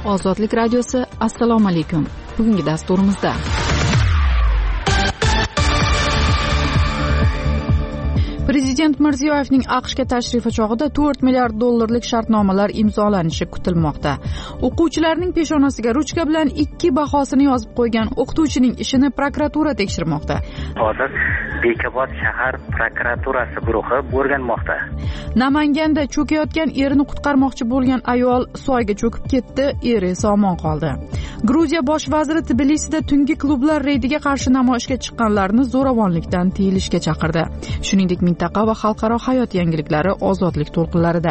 Ozodlik radiosi, assalomu alaykum. Bugungi dasturimizda Prezident Mirziyoyevning AQShga tashrifi chog'ida $4 milliard shartnomalar imzolanishi kutilmoqda. O'quvchilarning peshonasiga ruchka bilan 2 bahosini yozib qo'ygan o'qituvchining ishini prokuratura tekshirmoqda. Hozir Bekobod shahar prokuraturasi guruhi o'rganmoqda. Namanganda cho'kayotgan erini qutqarmoqchi bo'lgan ayol soyga cho'kib ketdi, eri omon qoldi. Gruziya bosh vaziri Tbilisida tungi klublar reydiga qarshi namoyishga chiqqanlarni zo'ravonlikdan tiyilishga chaqirdi. Shuningdek, mintaqa va xalqaro hayot yangiliklari ozodlik to'lqinlarida.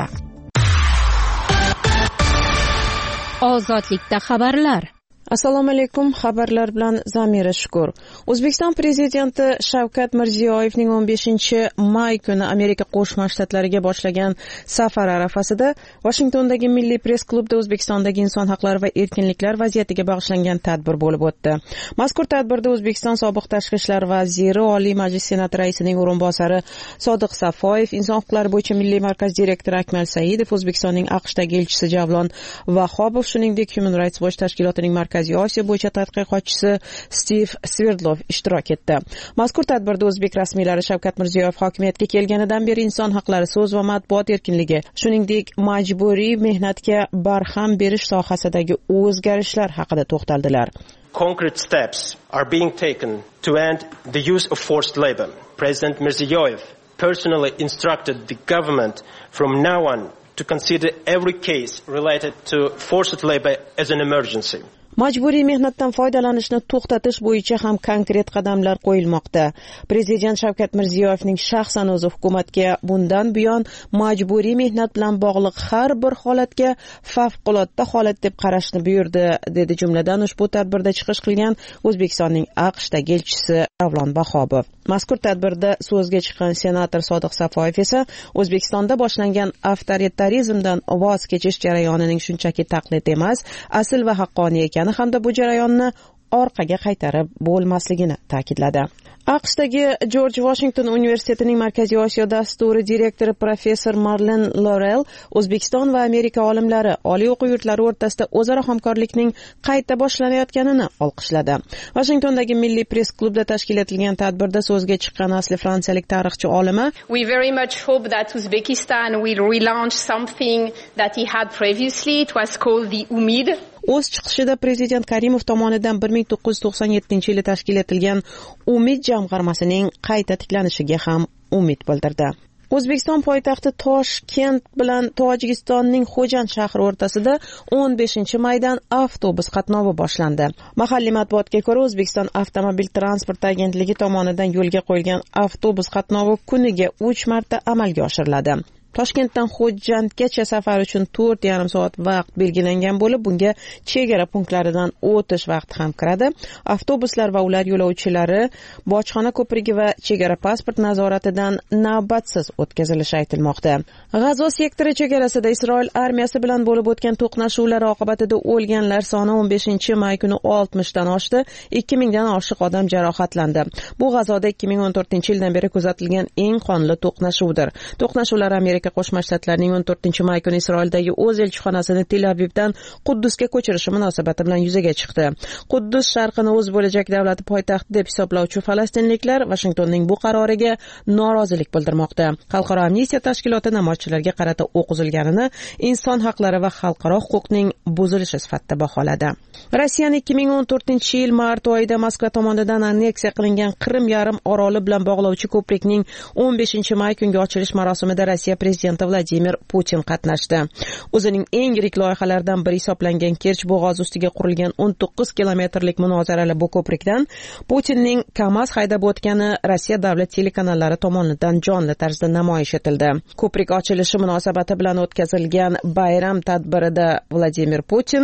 Ozodlikda xabarlar. Assalomu alaykum, xabarlar bilan Zamira Shukur. O'zbekiston prezidenti Shavkat Mirziyoyevning 15-may kuni Amerika Qo'shma Shtatlariga boshlagan safar arafasida Washingtondagi Milliy press klubda O'zbekistondagi inson haqlari va erkinliklar vaziyatiga bag'ishlangan tadbir bo'lib o'tdi. Mazkur tadbirda O'zbekiston sobiq tashqi ishlar vaziri, Oliy Majlis Senati raisining o'rinbosari Sodiq Safoyev, inson haqlari bo'yicha Milliy markaz direktori Akmal Saidov, O'zbekistonning AQShdagi elchisi Javlon Vahobov, shuningdek Human Rights Watch tashkilotining Markaziy Osiyo bo'yicha tadqiqotchisi Steve Sverdlov ishtirok etdi. Mazkur tadbirda o'zbek rasmiylari Shavkat Mirziyoyev hokimiyatga kelganidan beri inson haqlari, so'z va matbuot erkinligi, shuningdek majburiy mehnatga barham berish sohasidagi o'zgarishlar haqida to'xtaldilar. Concrete steps are being taken to end the use of forced labor. President Mirziyoyev personally instructed the government from now on to consider every case related to forced labor as an emergency. Majburiy mehnatdan foydalanishni to'xtatish bo'yicha ham konkret qadamlar qo'yilmoqda. Prezident Shavkat Mirziyoyevning shaxsan o'zi hukumatga bundan buyon majburiy mehnat bilan bog'liq har bir holatga favqulodda holat deb qarashni buyurdi, dedi jumladan ushbu tadbirda chiqish qilgan O'zbekistonning AQShdagi elchisi Javlon Vahobov. Mazkur tadbirda so'zga chiqqan senator Sodiq Safoyev esa O'zbekistonda boshlangan avtoritarizmdan voz kechish jarayonining shunchaki taqlid emas, asl va haqqoniy ekan hamda bu jarayonni orqaga qaytarib bo'lmasligini ta'kidladi. AQShdagi George Washington universitetining Markaziy Osiyo dasturi direktori professor Marlen Laurel O'zbekiston va Amerika olimlari oliy o'quv yurtlari o'rtasida o'zaro hamkorlikning qayta boshlanayotganini olqishladi. Washingtondagi Milliy press klubda tashkil etilgan tadbirda so'zga chiqqan asli fransiyalik tarixchi olima, We very much hope that Uzbekistan will relaunch something that he had previously. It was called the UMID. O'z chiqishida Prezident Karimov tomonidan 1997-yili tashkil etilgan Umid jamg'armasining qayta tiklanishiga ham umid bildirdi. O'zbekiston poytaxti Toshkent bilan Tojikistonning Xo'jand shahri o'rtasida 15-maydan avtobus qatnovi boshlandi. Mahalliy matbuotga ko'ra, O'zbekiston avtomobil transport agentligi tomonidan yo'lga qo'yilgan avtobus qatnovi kuniga 3 marta amalga oshiriladi. Toshkentdan Xo'jandgacha safar uchun 4,5 soat vaqt belgilangan bo'lib, bunga chegara punktlaridan o'tish vaqti ham kiradi. Avtobuslar va ular yo'lovchilari bojxona ko'prigi va chegara pasport nazoratidan navbatsiz o'tkazilishi aytilmoqda. G'azo sektori chegarasida Isroil armiyasi bilan bo'lib o'tgan to'qnashuvlar oqibatida o'lganlar soni 15-may kuni 60 dan oshdi, 2000 dan oshiq odam jarohatlandi. Bu G'azoda 2014-yildan beri kuzatilgan eng qonli to'qnashuvdir. To'qnashuvlar Amerika Qo'shma Shtatlarining 14-may kuni Isroildagi o'z elchixonasini Tel Avivdan Quddusga ko'chirishi munosabati bilan yuzaga chiqdi. Quddus sharqini o'z bo'lajak davlati poytaxti deb hisoblovchi falastinliklar Washingtonning bu qaroriga norozilik bildirmoqda. Xalqaro amnistiya tashkiloti namoyishchilarga qarata o'q uzilganini inson haqlari va xalqaro huquqning buzilishi sifatida baholadi. Rossiyaning 2014-yil mart oyida Moskva tomonidan anneksiya qilingan Qrim yarim oroli bilan bog'lovchi ko'prikning 15-may kungi ochilish marosimida Rossiya prezidenti Vladimir Putin qatnashdi. O'zining eng yirik loyihalaridan biri hisoblangan Kerch bo'g'ozi ustiga qurilgan 19 kilometrlik munozarali bu ko'prikdan Putinning KAMAZ haydab o'tgani Rossiya davlat telekanallari tomonidan jonli tarzda namoyish etildi. Ko'prik ochilishi munosabati bilan o'tkazilgan bayram tadbirida Vladimir Putin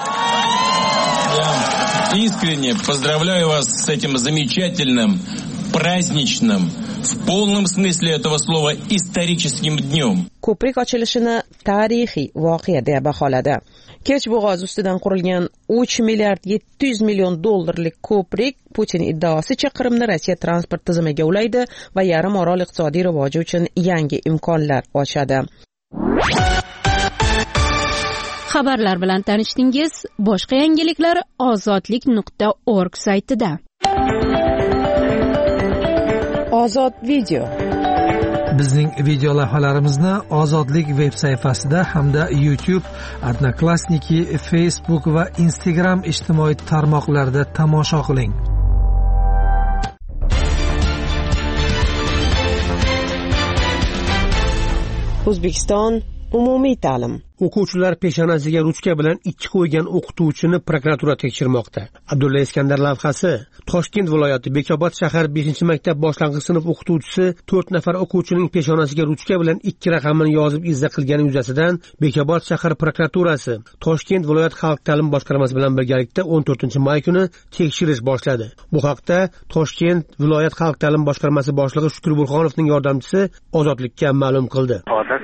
Искренне поздравляю вас с этим замечательным, праздничным, в полном смысле этого слова историческим днем. Ko'prik ochilishini tarixiy voqea deb baholadi. Kerch bo'g'ozi ustidan qurilgan 3 milliard 700 million dollarlik ko'prik Putin iddaosicha Qrimni Rossiya transport tizimiga ulaydi va yarim orol iqtisodiy rivoji uchun yangi imkonlar ochadi. Xabarlar bilan tanishdingiz. Boshqa yangiliklar ozodlik.org saytida. Ozod video. Bizning video lavhalarimizni Ozodlik veb sayfasida hamda YouTube, Odnoklassniki, Facebook va Instagram ijtimoiy tarmoqlarida tomosha qiling. O'zbekiston umumiy ta'lim. O'quvchilar peshonasiga ruchka bilan ichki qo'ygan o'qituvchini prokuratura tekshirmoqda. Abdulla Iskandar lavhasi. Toshkent viloyati Bekobod shahar 5-maktab boshlang'ich sinf o'qituvchisi 4 nafar o'quvchining peshonasiga ruchka bilan 2 raqamini yozib izza qilgani yuzasidan Bekobod shahar prokuraturasi Toshkent viloyat xalq ta'lim boshqarmasi bilan birgalikda 14-may kuni tekshirish boshladi. Bu haqda Toshkent viloyat xalq ta'lim boshqarmasi boshlig'i Shukur Burxonovning yordamchisi Ozodlikka ma'lum qildi.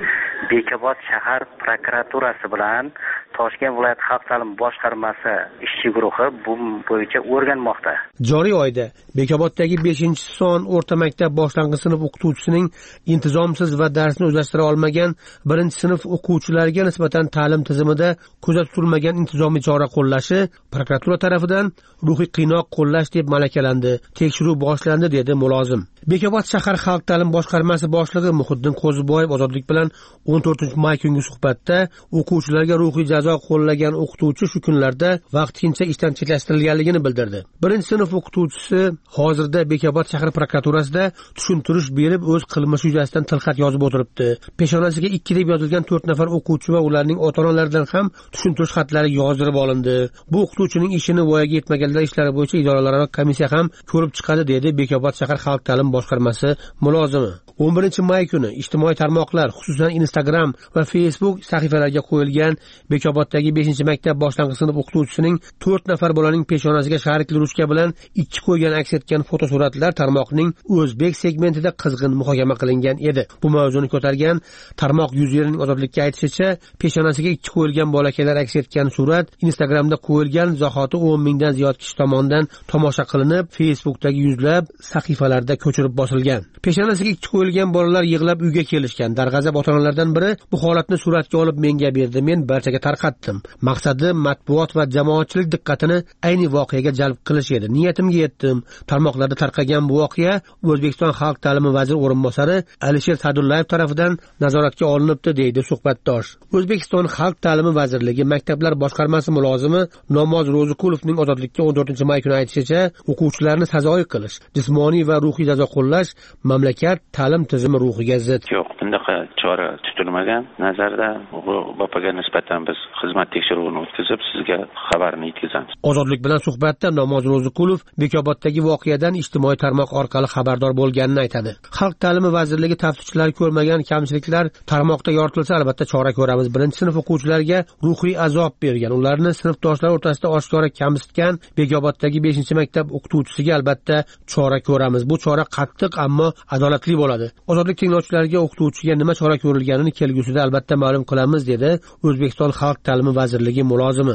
Bekobod shahar prokuraturasi bilan Toshkent viloyat xalq ta'lim boshqarmasi ishchi guruhi bu bo'yicha o'rganmoqda. Joriy oyda Bekoboddagi 5-son o'rta maktab boshlang'ich sinf o'qituvchisining intizomsiz va darsni o'zlashtira olmagan 1-sinf o'quvchilariga nisbatan ta'lim tizimida ko'zda tutilmagan intizomiy chora qo'llashi prokuratura tomonidan ruhiy qiynoq qo'llash deb malakалandi. Tekshiruv boshlandi dedi mulozim. Bekobod shahar xalq ta'lim boshqarmasi boshlig'i Muhiddin Qo'ziboyev Ozodlik bilan 14-may kungi suhbatda o'quvchilarga ruhiy jazo qo'llagan o'qituvchi shu kunlarda vaqtincha ishdan chetlashtirilganligini bildirdi. 1-sinf o'qituvchisi hozirda Bekobod shahar prokuraturasida tushuntirish berib o'z qilmishi yuzasidan tilxat yozib o'tiribdi. Peshonasiga 2 deb yozilgan 4 nafar o'quvchi va ularning ota-onalaridan ham tushuntirish xatlari yozdirib olindi. Bu o'qituvchining ishini voyaga yetmaganlar ishlari bo'yicha idoralararo komissiya ham ko'rib chiqadi dedi Bekobod shahar xalq ta'lim boshqarmasi mulozimi. 11-may kuni ijtimoiy tarmoqlar, xususan Instagram va Facebook sahifalariga qo'yilgan Bekoboddagi 5-maktab boshlang'ich sinf o'qituvchisining 4 nafar bolaning peshonasiga sharikli ruchka bilan ichki qo'ygan aks etgan fotosuratlar tarmoqning o'zbek segmentida qizg'in muhokama qilingan edi. Bu mavzuni ko'targan tarmoq yuzlarining Ozodlikka aytishicha, peshonasiga ichki qo'yilgan bolakaylar aks etgan surat Instagramda qo'yilgan zahoti 10 mingdan ziyod kishi tomonidan tomosha qilinib, Facebookdagi yuzlab sahifalarda ko'chirib bosilgan. Peshonasiga ichki qo'yilgan bolalar yig'lab uyga kelishgan. Darg'azab ota-onalardan biri bu holatni suratga olib menga berdi. Men barchaga tarqatdim. Maqsadim matbuot va jamoatchilik diqqatini ayni voqeaga jalb qilish edi. Niyatimga yetdim. Tarmoqlarda tarqagan bu voqea O'zbekiston xalq ta'limi vaziri o'rinbosari Alisher Sadullayev tomonidan nazoratga olinibdi, deydi suhbatdosh. O'zbekiston xalq ta'limi vazirligi maktablar boshqarmasi mulozimi Nomoz Ro'zikulovning Ozodlikka 14-may kuni aytishicha, o'quvchilarni sazoyi qilish, jismoniy va ruhiy jazo qo'llash mamlakat ta'lim tizimi ruhiga zid. Yo'q, bundaqa chora tutilmagan. Nazarda bu bopaga nisbatan biz xizmat tekshiruvini o'tkazib, sizga xabarni yetkazamiz. Ozodlik bilan suhbatda Nomoz Ro'zikulov Bekoboddagi voqeadan ijtimoiy tarmoq orqali xabardor bo'lganini aytadi. Xalq ta'limi vazirligi taftischilari ko'rmagan kamchiliklar tarmoqda yoritilsa albatta chora ko'ramiz. 1-sinf o'quvchilariga ruhiy azob bergan, ularni sinfdoshlar o'rtasida oshkora kamsitgan Bekoboddagi 5-maktab o'qituvchisiga albatta chora ko'ramiz. Bu chora qattiq, ammo adolatli bo'ladi. Ozodlik tinglovchilariga o'qituvchiga nima chora ko'rilganini kelgusida albatta ma'lum qilamiz, dedi O'zbekiston xalq ta'limi vazirligi mulozimi.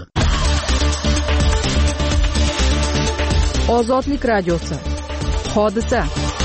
Ozodlik radiosi. Hodisa.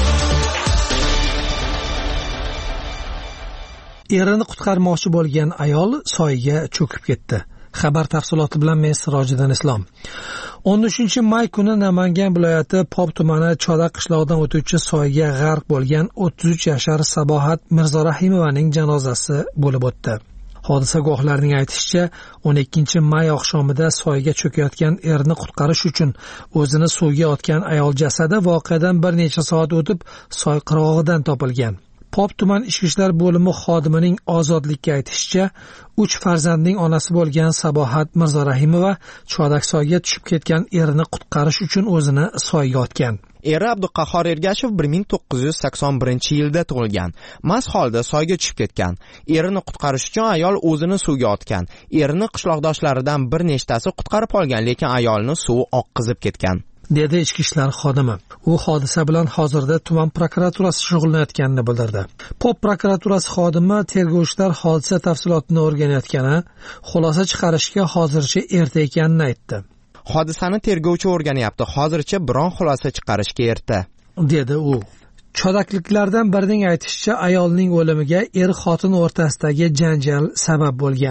Erini qutqarmoqchi bo'lgan ayol soyga cho'kib ketdi. Xabar tafsiloti bilan men Sirojiddin Islom. 13-may kuni Namangan viloyati Pop tumani Chodak qishlog'idan o'tuvchi soyga g'arq bo'lgan 33 yashar Sabohat Mirzorahimovaning janozasi bo'lib o'tdi. Hodisa guvohlarining aytishicha, 12-may oqshomida soyga cho'kayotgan erini qutqarish uchun o'zini suvga otgan ayol jasadi voqeadan bir necha soat o'tib soy qirg'og'idan topilgan. Pop tuman ichki ishlar bo'limi xodimining Ozodlikka aytishicha, 3 farzandning onasi bo'lgan Sabohat Mirzorahimova Chodaksoyga tushib ketgan erini qutqarish uchun o'zini soyga otgan. Eri Abduqahhor Ergashev 1981-yilda tug'ilgan. Mast holda soyga tushib ketgan. Erini qutqarish uchun ayol o'zini suvga otgan. Erini qishloqdoshlaridan bir nechtasi qutqarib olgan, lekin ayolni suv oqqizib ketgan, dedi ichki ishlar xodimi. U hodisa bilan hozirda tuman prokuraturasi shug'ullanayotganini bildirdi. Pop prokuraturasi xodimi tergovchilar hodisa tafsilotini o'rganayotgani, xulosa chiqarishga hozircha erta ekanini aytdi. Hodisani tergovchi o'rganyapti. Hozircha biron xulosa chiqarishga erta, dedi u. Chodakliklardan birining aytishicha, ayolning o'limiga er-xotin o'rtasidagi janjal sabab bo'lgan.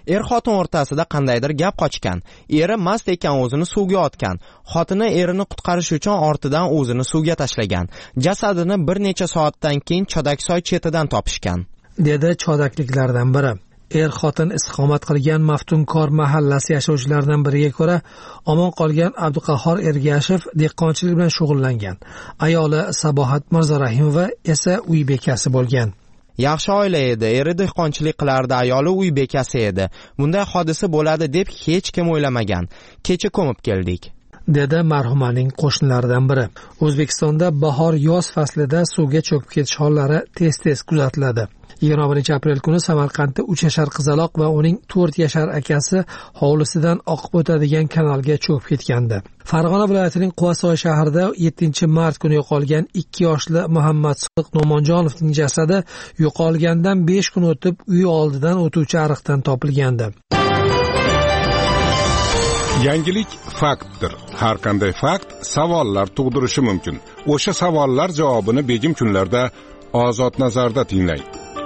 xotin o'rtasida qandaydir gap qochgan. Eri mast ekan o'zini suvga otgan. Xotini erini qutqarish uchun ortidan o'zini suvga tashlagan. Jasadini bir necha soatdan keyin Chodaksoy chetidan topishgan, dedi chodakliklardan biri. Xotin istiqomat qilgan Maftunkor mahallasi yashovchilaridan biriga ko'ra, omon qolgan Abduqahhor Ergashev dehqonchilik bilan shug'ullangan. Ayoli Sabohat Mirzorahimova esa uy bekasi bo'lgan. Yaxshi oila edi, eri dehqonchilik qilardi, ayoli uy bekasi edi. Bunday hodisa bo'ladi deb hech kim o'ylamagan. Kecha ko'mib keldik, dedi marhumaning qo'shnilaridan biri. O'zbekistonda bahor-yoz faslida suvga cho'kib ketish hollari tez-tez kuzatiladi. 21-aprel kuni Samarqandda 3 yashar qizaloq va uning 4 yashar akasi hovlisidan oqib o'tadigan kanalga cho'kib ketgandi. Farg'ona viloyatining Quvasoy shahrida 7-mart kuni yo'qolgan 2 yoshli Muhammad Sodiq No'monjonovning jasadi yo'qolgandan 5 kun o'tib uy oldidan o'tuvchi ariqdan topilgandi. Yangilik faktdir. Har qanday fakt savollar tug'dirishi mumkin. O'sha savollar javobini begim kunlarda Ozod nazarda tinglang.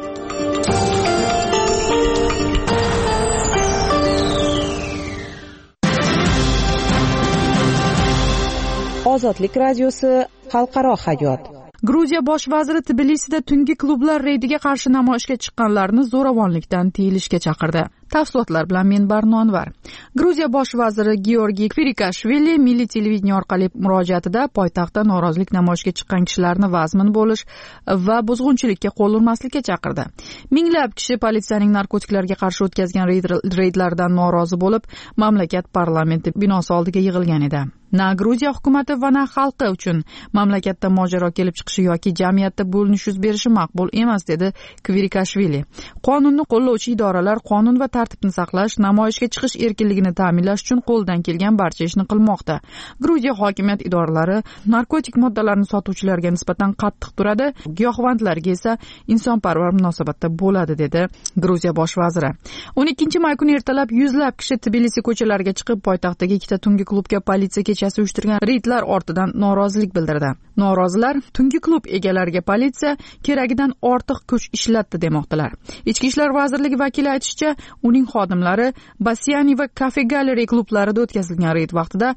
Ozodlik radiosi xalqaro hayot. Gruziya bosh vaziri Tbilisida tungi klublar reydiga qarshi namoyishga chiqqanlarni zo'ravonlikdan tiyilishga chaqirdi. Tafsilotlar bilan men Barno Anvar. Gruziya bosh vaziri Georgiy Kvirikashvili milliy televideniya orqali murojaatida poytaxtda norozilik namoyishga chiqqan kishilarni vazmin bo'lish va buzg'unchilikka qo'l urmaslikka chaqirdi. Minglab kishi politsiyaning narkotiklarga qarshi o'tkazgan reydlardan norozi bo'lib, mamlakat parlamenti binosi oldiga yig'ilgan edi. Na Gruziya hukumati va na xalqi uchun mamlakatda mojaro kelib chiqishi yoki jamiyatda bo'linish yuz berishi maqbul emas, dedi Kvirikashvili. Qonunni qo'llovchi idoralar qonun va tartibni saqlash, namoyishga chiqish erkinligini ta'minlash uchun qo'ldan kelgan barcha ishni qilmoqda. Gruziya hokimiyat idoralari narkotik moddalarni sotuvchilarga nisbatan qattiq turadi, giyohvandlarga esa insonparvar munosabatda bo'ladi, dedi Gruziya bosh vaziri. 12-may kuni ertalab yuzlab kishi Tbilisi ko'chalariga chiqib, poytaxtdagi ikkita tungi klubga politsiya kechasi uyushtirgan reydlar ortidan norozilik bildirdi. Norozilar tungi klub egalariga politsiya keragidan ortiq kuch ishlatdi demoqdalar. Ichki ishlar vazirligi vakili aytishicha, uning xodimlari Basyani va Cafe Gallery klublarida o'tkazilgan reyd vaqtida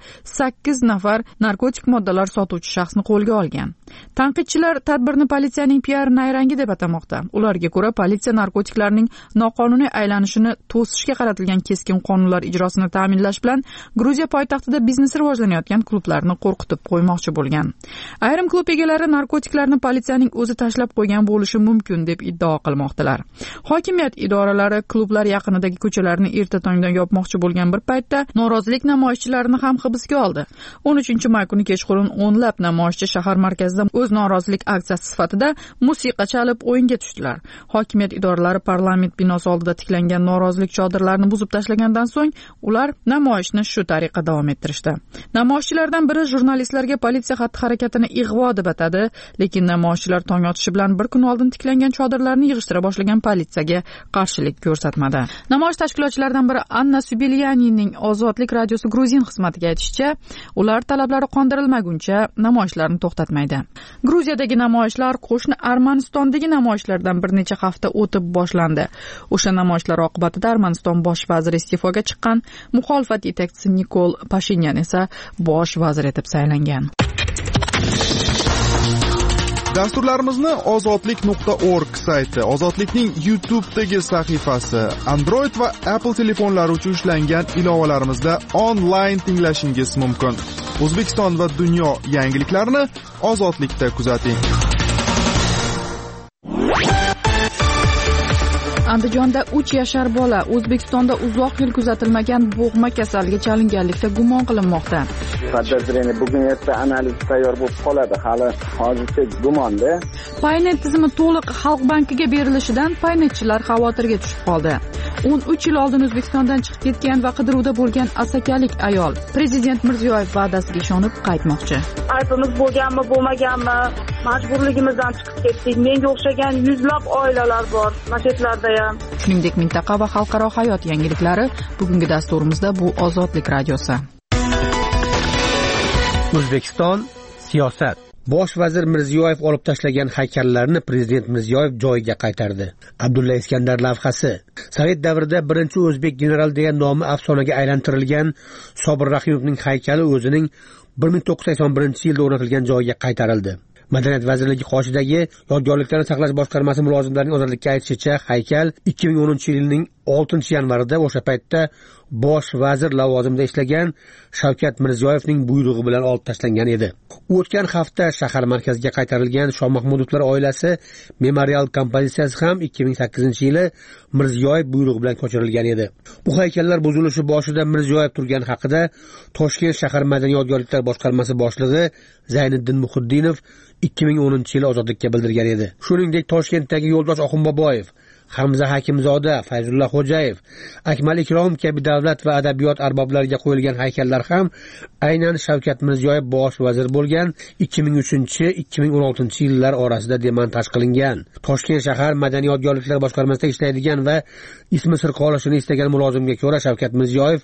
8 nafar narkotik moddalar sotuvchi shaxsni qo'lga olgan. Tanqidchilar tadbirni politsiyaning PR nayrangi deb atamoqda. Ularga ko'ra, politsiya narkotiklarning noqonuniy aylanishini to'sishga qaratilgan keskin qonunlar ijrosini ta'minlash bilan Gruziya poytaxtida biznes rivojlanayotgan klublarni qo'rqitib qo'ymoqchi bo'lgan. Ayrim klub egalari narkotiklarni politsiyaning o'zi tashlab qo'ygan bo'lishi mumkin deb iddao qilmoqdalar. Hokimiyat idoralari klublar yaqinidagi ko'chalarni erta tongdan yopmoqchi bo'lgan bir paytda norozilik namoyishchilarini ham hibsga oldi. 13-may kuni kechqurun o'nlab namoyishchi shahar markazida o'z norozilik aksiyasi sifatida musiqa chalib o'yinga tushdilar. Hokimiyat idoralari parlament binosi oldida tiklangan norozilik chodirlarini buzib tashlagandan so'ng ular namoyishni shu tariqa davom ettirishdi. Namoyishchilardan biri jurnalistlarga politsiya xatti-harakatini ig'vo deb atadi, lekin namoyishchilar tong otishi bilan bir kun oldin tiklangan chodirlarni yig'ishtira boshlagan politsiyaga qarshilik ko'rsatmadi. Namoyish tashkilotchilaridan biri Anna Subilyanining Ozodlik radiosi Gruzin xizmatiga aytishicha, ular talablari qondirilmaguncha namoyishlarni to'xtatmaydi. Gruziyadagi namoyishlar qo'shni Armanistondagi namoyishlardan bir necha hafta o'tib boshlandi. O'sha namoyishlar oqibatida Armaniston bosh vaziri iste'foga chiqqan, muxolifat yetakchisi Nikol Pashinyan esa bosh vazir etib saylangan. Dasturlarimizni ozodlik.org sayti, Ozodlikning YouTube'dagi sahifasi, Android va Apple telefonlari uchun ishlangan ilovalarimizda onlayn tinglashingiz mumkin. O'zbekiston va dunyo yangiliklarini Ozodlikda kuzating. Andijonda 3 yashar bola O'zbekistonda uzoq yil kuzatilmagan bo'g'ma kasalligiga chalinganlikda gumon qilinmoqda. Podozrение bugun erta analiz tayyor bo'lib qoladi. Hali hozircha gumonda. Paynet tizimi to'liq Xalq bankiga berilishidan paynetchilar xavotirga tushib qoldi. 13 yil oldin O'zbekistondan chiqib ketgan va qidiruvda bo'lgan asakalik ayol Prezident Mirziyoyev va'dasiga ishonib qaytmoqchi. Aybimiz bo'lganmi, bo'lmaganmi, majburligimizdan chiqib ketdik. Menga o'xshagan yuzlab oilalar bor, masjidlarda ham. Shuningdek, mintaqa va xalqaro hayot yangiliklari bugungi dasturimizda bu Ozodlik radiosi. O'zbekiston siyosat. Bosh vazir Mirziyoyev olib tashlagan haykallarni prezident Mirziyoyev joyiga qaytardi. Abdulla Iskandar lavhasi. Sovet davrida birinchi o'zbek general degan nomi afsonaga aylantirilgan Sobir Rahimovning haykali o'zining 1981-yilda o'rnatilgan joyiga qaytarildi. Madaniyat vazirligi qoshidagi yodgorliklarni saqlash boshqarmasi mulozimlarining ozodlikka aytishicha, haykal 2010-yilning 6-yanvarida o'sha paytda bosh vazir lavozimida ishlagan Shavkat Mirziyoyevning buyrug'i bilan olib tashlangan edi. O'tgan hafta shahar markaziga qaytarilgan Shoh Mahmudovlar oilasi memorial kompozitsiyasi ham 2008-yili Mirziyoyev buyrug'i bilan ko'chirilgan edi. Bu haykallar buzilishi boshida Mirziyoyev turgan haqida Toshkent shahar madaniy yodgorliklar boshqarmasi boshlig'i Zayniddin Muhiddinov 2010-yili ozodlikka bildirgan edi. Shuningdek, Toshkentdagi Yo'ldosh Oxunboboyev, Hamza Hakimzoda, Fayzulla Xo'jayev, Akmal Ikrom kabi davlat va adabiyot arboblariga qo'yilgan haykallar ham aynan Shavkat Mirziyoyev bosh vazir bo'lgan 2003-2016-yillar orasida demontaj qilingan. Toshkent shahar madaniy yodgorliklar boshqarmasida ishlaydigan va ismi sir qolishini istagan mulozimga ko'ra, Shavkat Mirziyoyev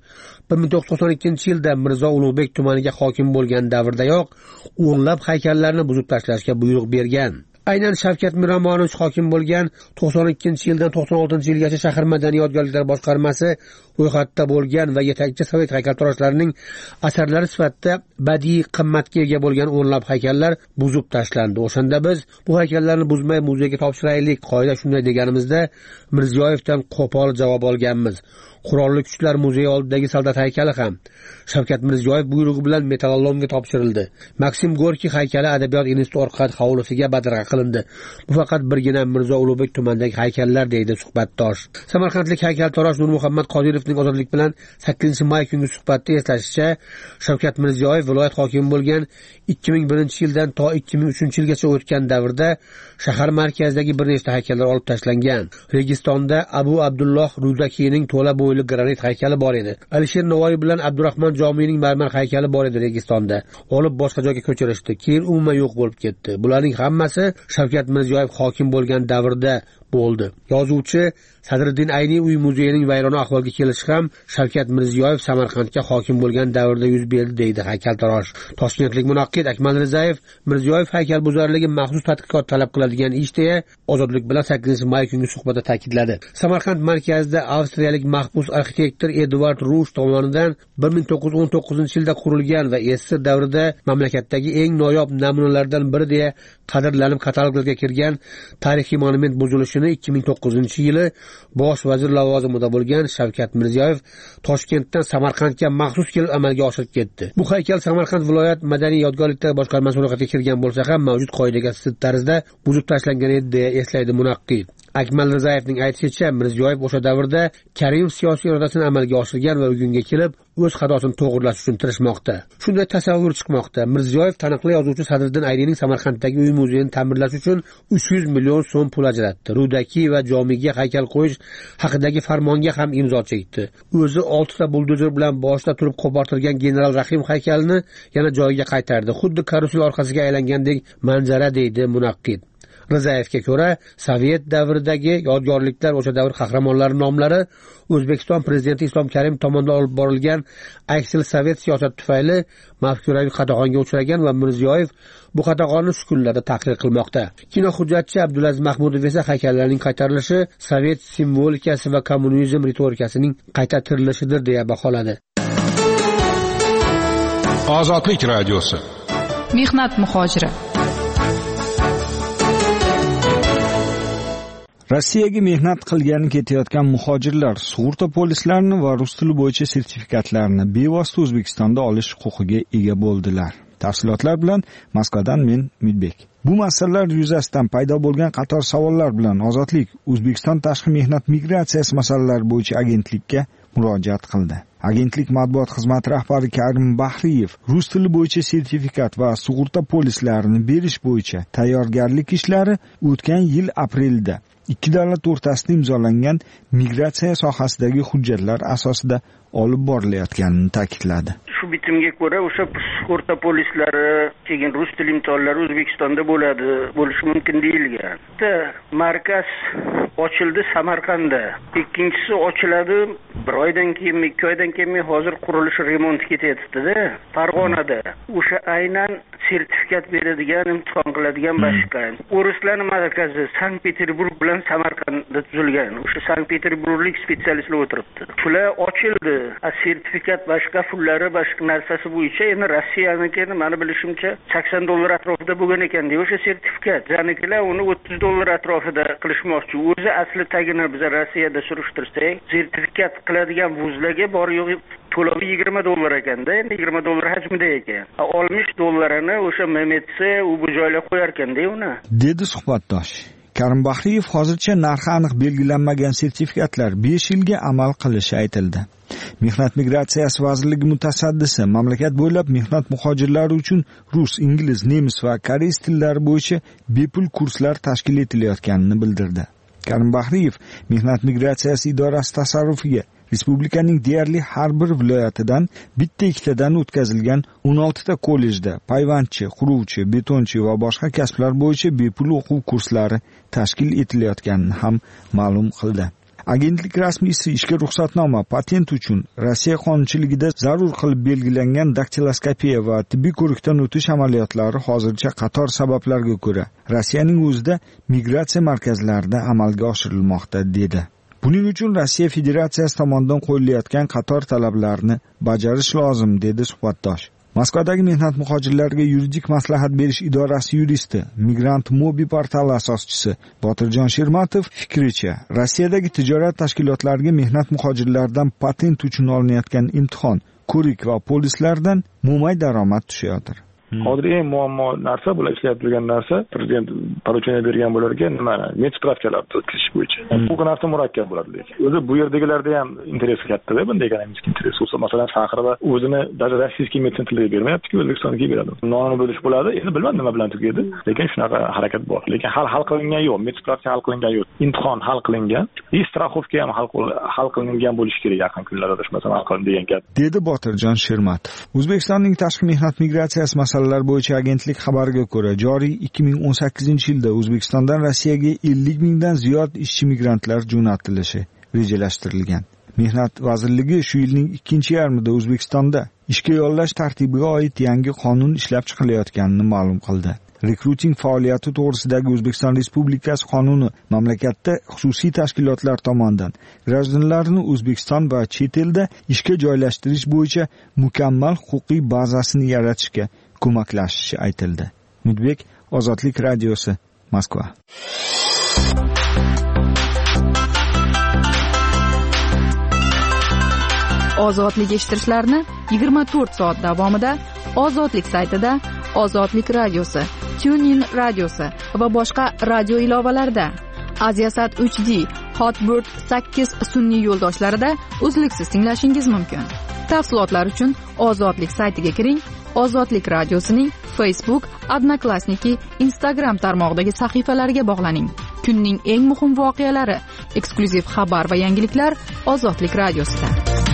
1992-yilda Mirzo Ulug'bek tumaniga hokim bo'lgan davrdayoq o'nlab haykallarni buzib tashlashga buyruq bergan. Aynan Shavkat Miromonovich hokim bo'lgan 92-yildan 96-yilgacha shahar madaniy yodgorliklar boshqarmasi ro'yxatda bo'lgan va yetakchi sovet haykaltaroshlarining asarlari sifatida badiiy qimmatga ega bo'lgan o'nlab haykallar buzib tashlandi. O'shanda biz bu haykallarni buzmay muzeyga topshiraylik, qoida shunday deganimizda Mirziyoyevdan qo'pol javob olganmiz. Qurolli Kuchlar muzeyi oldidagi soldat haykali ham Shavkat Mirziyoyev buyrug'i bilan metallolomga topshirildi. Maksim Gorkiy haykali Adabiyot instituti orqali hovlisiga badarg'a qilindi. Bu faqat birgina Mirzo Ulug'bek tumanidagi haykallar, deydi suhbatdosh. Samarqandlik haykaltarosh Nurmuhammad Qodirovning ozodlik bilan 8-may kungi suhbatda eslashicha, Shavkat Mirziyoyev viloyat hokimi bo'lgan 2001-yildan to 2003-yilgacha o'tgan davrda shahar markazidagi bir nechta haykallar olib tashlangan. Registonda Abu Abdulloh Rudakiyning to'la bo'yli granit haykali bor edi. Alisher Navoiy bilan Abdurahmon Jomiyning marmar haykali bor edi Registonda. Olib boshqa joyga ko'chirishdi. Keyin umuman yo'q bo'lib ketdi. Bularning hammasi Shavkat Mirziyoyev hokim bo'lgan davrda bo'ldi. Yozuvchi Sadriddin Ayni uy muzeyining vayrona ahvolga kelishi ham Shavkat Mirziyoyev Samarqandga hokim bo'lgan davrda yuz berdi, deydi haykaltarosh. Toshkentlik munaqqid Akmal Rizayev Mirziyoyev haykalbuzarligi maxsus tadqiqot talab qiladigan ish deya ozodlik bilan 8-may kungi suhbatda ta'kidladi. Samarqand markazida avstriyalik mahbus arxitektor Edvard Rush tomonidan 1919-yilda qurilgan va Esir davrida mamlakatdagi eng noyob namunalardan biri deya qadrlanib kataloglarga kirgan tarixiy monument buzilishini 2009-yili bosh vazir lavozimida bo'lgan Shavkat Mirziyoyev Toshkentdan Samarqandga maxsus kelib amalga oshirib ketdi. Bu haykal Samarqand viloyat madaniy yodgorliklar boshqarmasi ro'yxatiga kirgan bo'lsa ham mavjud qoidaga zid tarzda buzib tashlangan edi, deya eslaydi munaqqid. Akmal Rizayevning aytishicha, Mirziyoyev o'sha davrda Karimov siyosiy irodasini amalga oshirgan va bugunga kelib o'z xatosini to'g'rilash uchun tirishmoqda. Shunday tasavvur chiqmoqda. Mirziyoyev taniqli yozuvchi Sadriddin Aynining Samarqanddagi uy muzeyini ta'mirlash uchun 300 million so'm pul ajratdi. Rudakiy va Jomiyga haykal qo'yish haqidagi farmonga ham imzo chekdi. O'zi 6 ta buldozer bilan boshda turib qo'portirgan general Rahim haykalini yana joyiga qaytardi. Xuddi karusel orqasiga aylangandek manzara, deydi munaqqid. Rizayevga ko'ra, Sovet davridagi yodgorliklar o'sha davr qahramonlari nomlari O'zbekiston prezidenti Islom Karimov tomonidan olib borilgan aksil sovet siyosati tufayli mafkuraviy qatag'onga uchragan va Mirziyoyev bu qatag'onni shu kunlarda tahrir qilmoqda. Kino hujjatchi Abdulaziz Mahmudov esa haykallarning qaytarilishi sovet simvolikasi va kommunizm ritorikasining qayta tirilishidir deya baholadi. Ozodlik radiosi. Mehnat muhojiri. Rossiyaga mehnat qilgani ketayotgan muhojirlar sug'urta polislarini va rus tili bo'yicha sertifikatlarni bevosita O'zbekistonda olish huquqiga ega bo'ldilar. Tafsilotlar bilan Moskvadan men Midbek. Bu masalalar yuzasidan paydo bo'lgan qator savollar bilan Ozodlik O'zbekiston tashqi mehnat migratsiyasi masalalari bo'yicha agentlikka murojaat qildi. Agentlik matbuot xizmati rahbari Karim Bahriyev rus tili bo'yicha sertifikat va sug'urta polislarini berish bo'yicha tayyorgarlik ishlari o'tgan yil aprelda ikki davlat o'rtasida imzolangan migratsiya sohasidagi hujjatlar asosida olib borilayotganini ta'kidladi. Shu bitimga ko'ra o'sha sug'urta polislari, keyin rus tili imtihonlari O'zbekistonda bo'lishi mumkin deyilgan. Bitta markaz ochildi Samarqandda. Ikkinchisi ochiladi 1 oydan keyin, 2 oydan keyin hozir qurilishi remont ketyapti-da, Farg'onada. O'sha aynan sertifikat beradigan, imtihon qiladigan boshqa. O'rislarning markazi Sankt Peterburg bilan Samarqandda tuzilgan. O'sha Sankt Peterburglik specialistlar o'tiribdi. Shular ochildi. Sertifikat boshqa, pullari boshqa narsasi bo'yicha endi Rossiyaniki meni bilishimcha $80 atrofida bo'lgan ekan deb o'sha sertifikat. Janikilar uni $30 atrofida qilishmoqchi. O'zi asli tagini biz Rossiyada surishtirsak, sertifikat qiladigan vuzlarga bor yo'q to'lovi $20 ekanda, endi $20 hajmida ekan. $60 o'sha Mehmetsa u bu joyga qo'yar ekanda uni. Dedi suhbatdosh. Karim Bahriyev hozircha narxi aniq belgilanmagan sertifikatlar 5 yilga amal qilishi aytildi. Mehnat migratsiyasi vazirligi mutasaddisi mamlakat bo'ylab mehnat muhojirlari uchun rus, ingliz, nemis va koreys tillari bo'yicha bepul kurslar tashkil etilayotganini bildirdi. Karim Bahriyev mehnat migratsiyasi idorasi tasarrufiga respublikaning deyarli har bir viloyatidan bitta-ikkitadan o'tkazilgan 16 ta kollejda payvandchi, quruvchi, betonchi va boshqa kasblar bo'yicha bepul o'quv kurslari tashkil etilayotganini ham ma'lum qildi. Agentlik rasmiysi ishga ruxsatnoma, patent uchun Rossiya qonunchiligida zarur qilib belgilangan daktiloskopiya va tibbiy ko'rikdan o'tish amaliyotlari hozircha qator sabablarga ko'ra Rossiyaning o'zida migratsiya markazlarida amalga oshirilmoqda dedi. Buning uchun Rossiya Federatsiyasi tomonidan qo'yilayotgan qator talablarni bajarish lozim dedi suhbatdosh. Moskvadagi mehnat muhojirlariga yuridik maslahat berish idorasi yuristi, Migrant Mobi portali asoschisi Botirjon Shermatov fikricha, Rossiyadagi tijorat tashkilotlariga mehnat muhojirlaridan patent uchun olinayotgan imtihon, ko'rik va polislardan mo'may daromad tushayotir. Hozir eng muammo narsa, bular ishlayib turgan narsa, prezident поручение bergan bo'larga nima? Medpravkalarni o'tkazish bo'yicha. Bu narsa murakkab bo'ladi lekin. O'zi bu yerdagilarda ham interesi katta-da, bunda ekonomik interes bo'lsa, masalan, Sahrada o'zini даже rossiyskiy meditsin tiliga bermayapti-ku, O'zbekistonga beradi. Nonni bo'lish bo'ladi. Endi bilmadim nima bilan tugaydi, lekin shunaqa harakat bor. Lekin hal qilingan yo'q, medpravka hal qilingan yo'q. Imtihon hal qilingan, и страховка ham hal qilingan bo'lishi kerak yaqin kunlarda, masalan, hal qilindi degan gap. Dedi Botirjon Shermatov. O'zbekistonning tashqi mehnat migratsiyasi masalalar bo'yicha agentlik xabariga ko'ra, joriy 2018-yilda O'zbekistondan Rossiyaga 50 mingdan ziyod ishchi migrantlar jo'natilishi rejalashtirilgan. Mehnat vazirligi shu yilning 2-yarmida O'zbekistonda ishga yollash tartibiga oid yangi qonun ishlab chiqilayotganini ma'lum qildi. Rekruting faoliyati to'g'risidagi O'zbekiston Respublikasi qonuni mamlakatda xususiy tashkilotlar tomonidan grajdanlarni O'zbekiston va chet elda ishga joylashtirish bo'yicha mukammal huquqiy bazasini yaratishga ko'maklashishi aytildi. Mudbek, Ozodlik radiosi, Moskva. Ozodlik eshittirishlarni 24 soat davomida Ozodlik saytida, Ozodlik radiosi, TuneIn radiosi va boshqa radio ilovalarida, Aziasat 3D, Hotbird 8 sun'iy yo'ldoshlarida uzluksiz tinglashingiz mumkin. Tafsilotlar uchun Ozodlik saytiga kiring. Ozodlik radiosining Facebook, Odnoklassniki, Instagram tarmog'idagi sahifalariga bog'laning. Kunning eng muhim voqealari, eksklyuziv xabar va yangiliklar Ozodlik radiosida.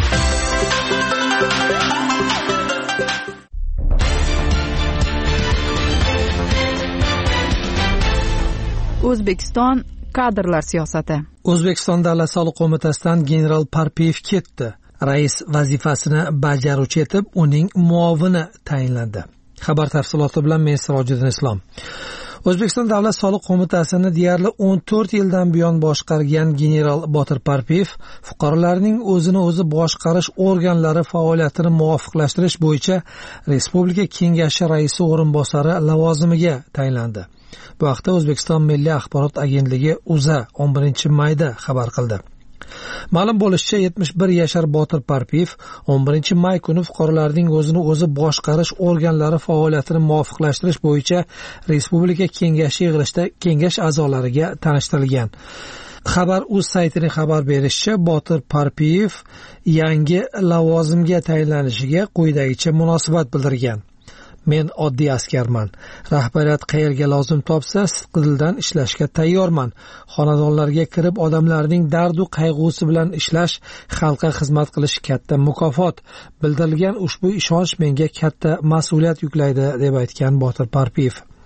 O'zbekiston kadrlar siyosati. O'zbekiston Davlat soliq qo'mitasidan general Parpiyev ketdi. Rais vazifasini bajaruvchi etib uning muovini tayinlandi. Xabar tafsiloti bilan men Sirojiddin Islom. O'zbekiston Davlat soliq qo'mitasini deyarli 14 yildan buyon boshqargan general Botir Parpiyev fuqarolarning o'zini o'zi boshqarish organlari faoliyatini muvofiqlashtirish bo'yicha Respublika Kengashi raisi o'rinbosari lavozimiga tayinlandi. Bu haqda O'zbekiston Milliy axborot agentligi O'zA 11-mayda xabar qildi. Ma'lum bo'lishicha 71 yashar Botir Parpiyev 11-may kuni fuqarolarning o'zini o'zi boshqarish organlari faoliyatini muvofiqlashtirish bo'yicha Respublika Kengashi yig'ilishida kengash a'zolariga tanishtirilgan. Xabar uz saytining xabar berishicha, Botir Parpiyev yangi lavozimga tayinlanishiga quyidagicha munosabat bildirgan. Men oddiy askarman. Rahbariyat qayerga lozim topsa, sidqidildan ishlashga tayyorman. Xonadonlarga kirib, odamlarning dardu qayg'usi bilan ishlash, xalqqa xizmat qilish katta mukofot. Bildirilgan ushbu ishonch menga katta mas'uliyat yuklaydi, deb aytgan Botir Parpiyev.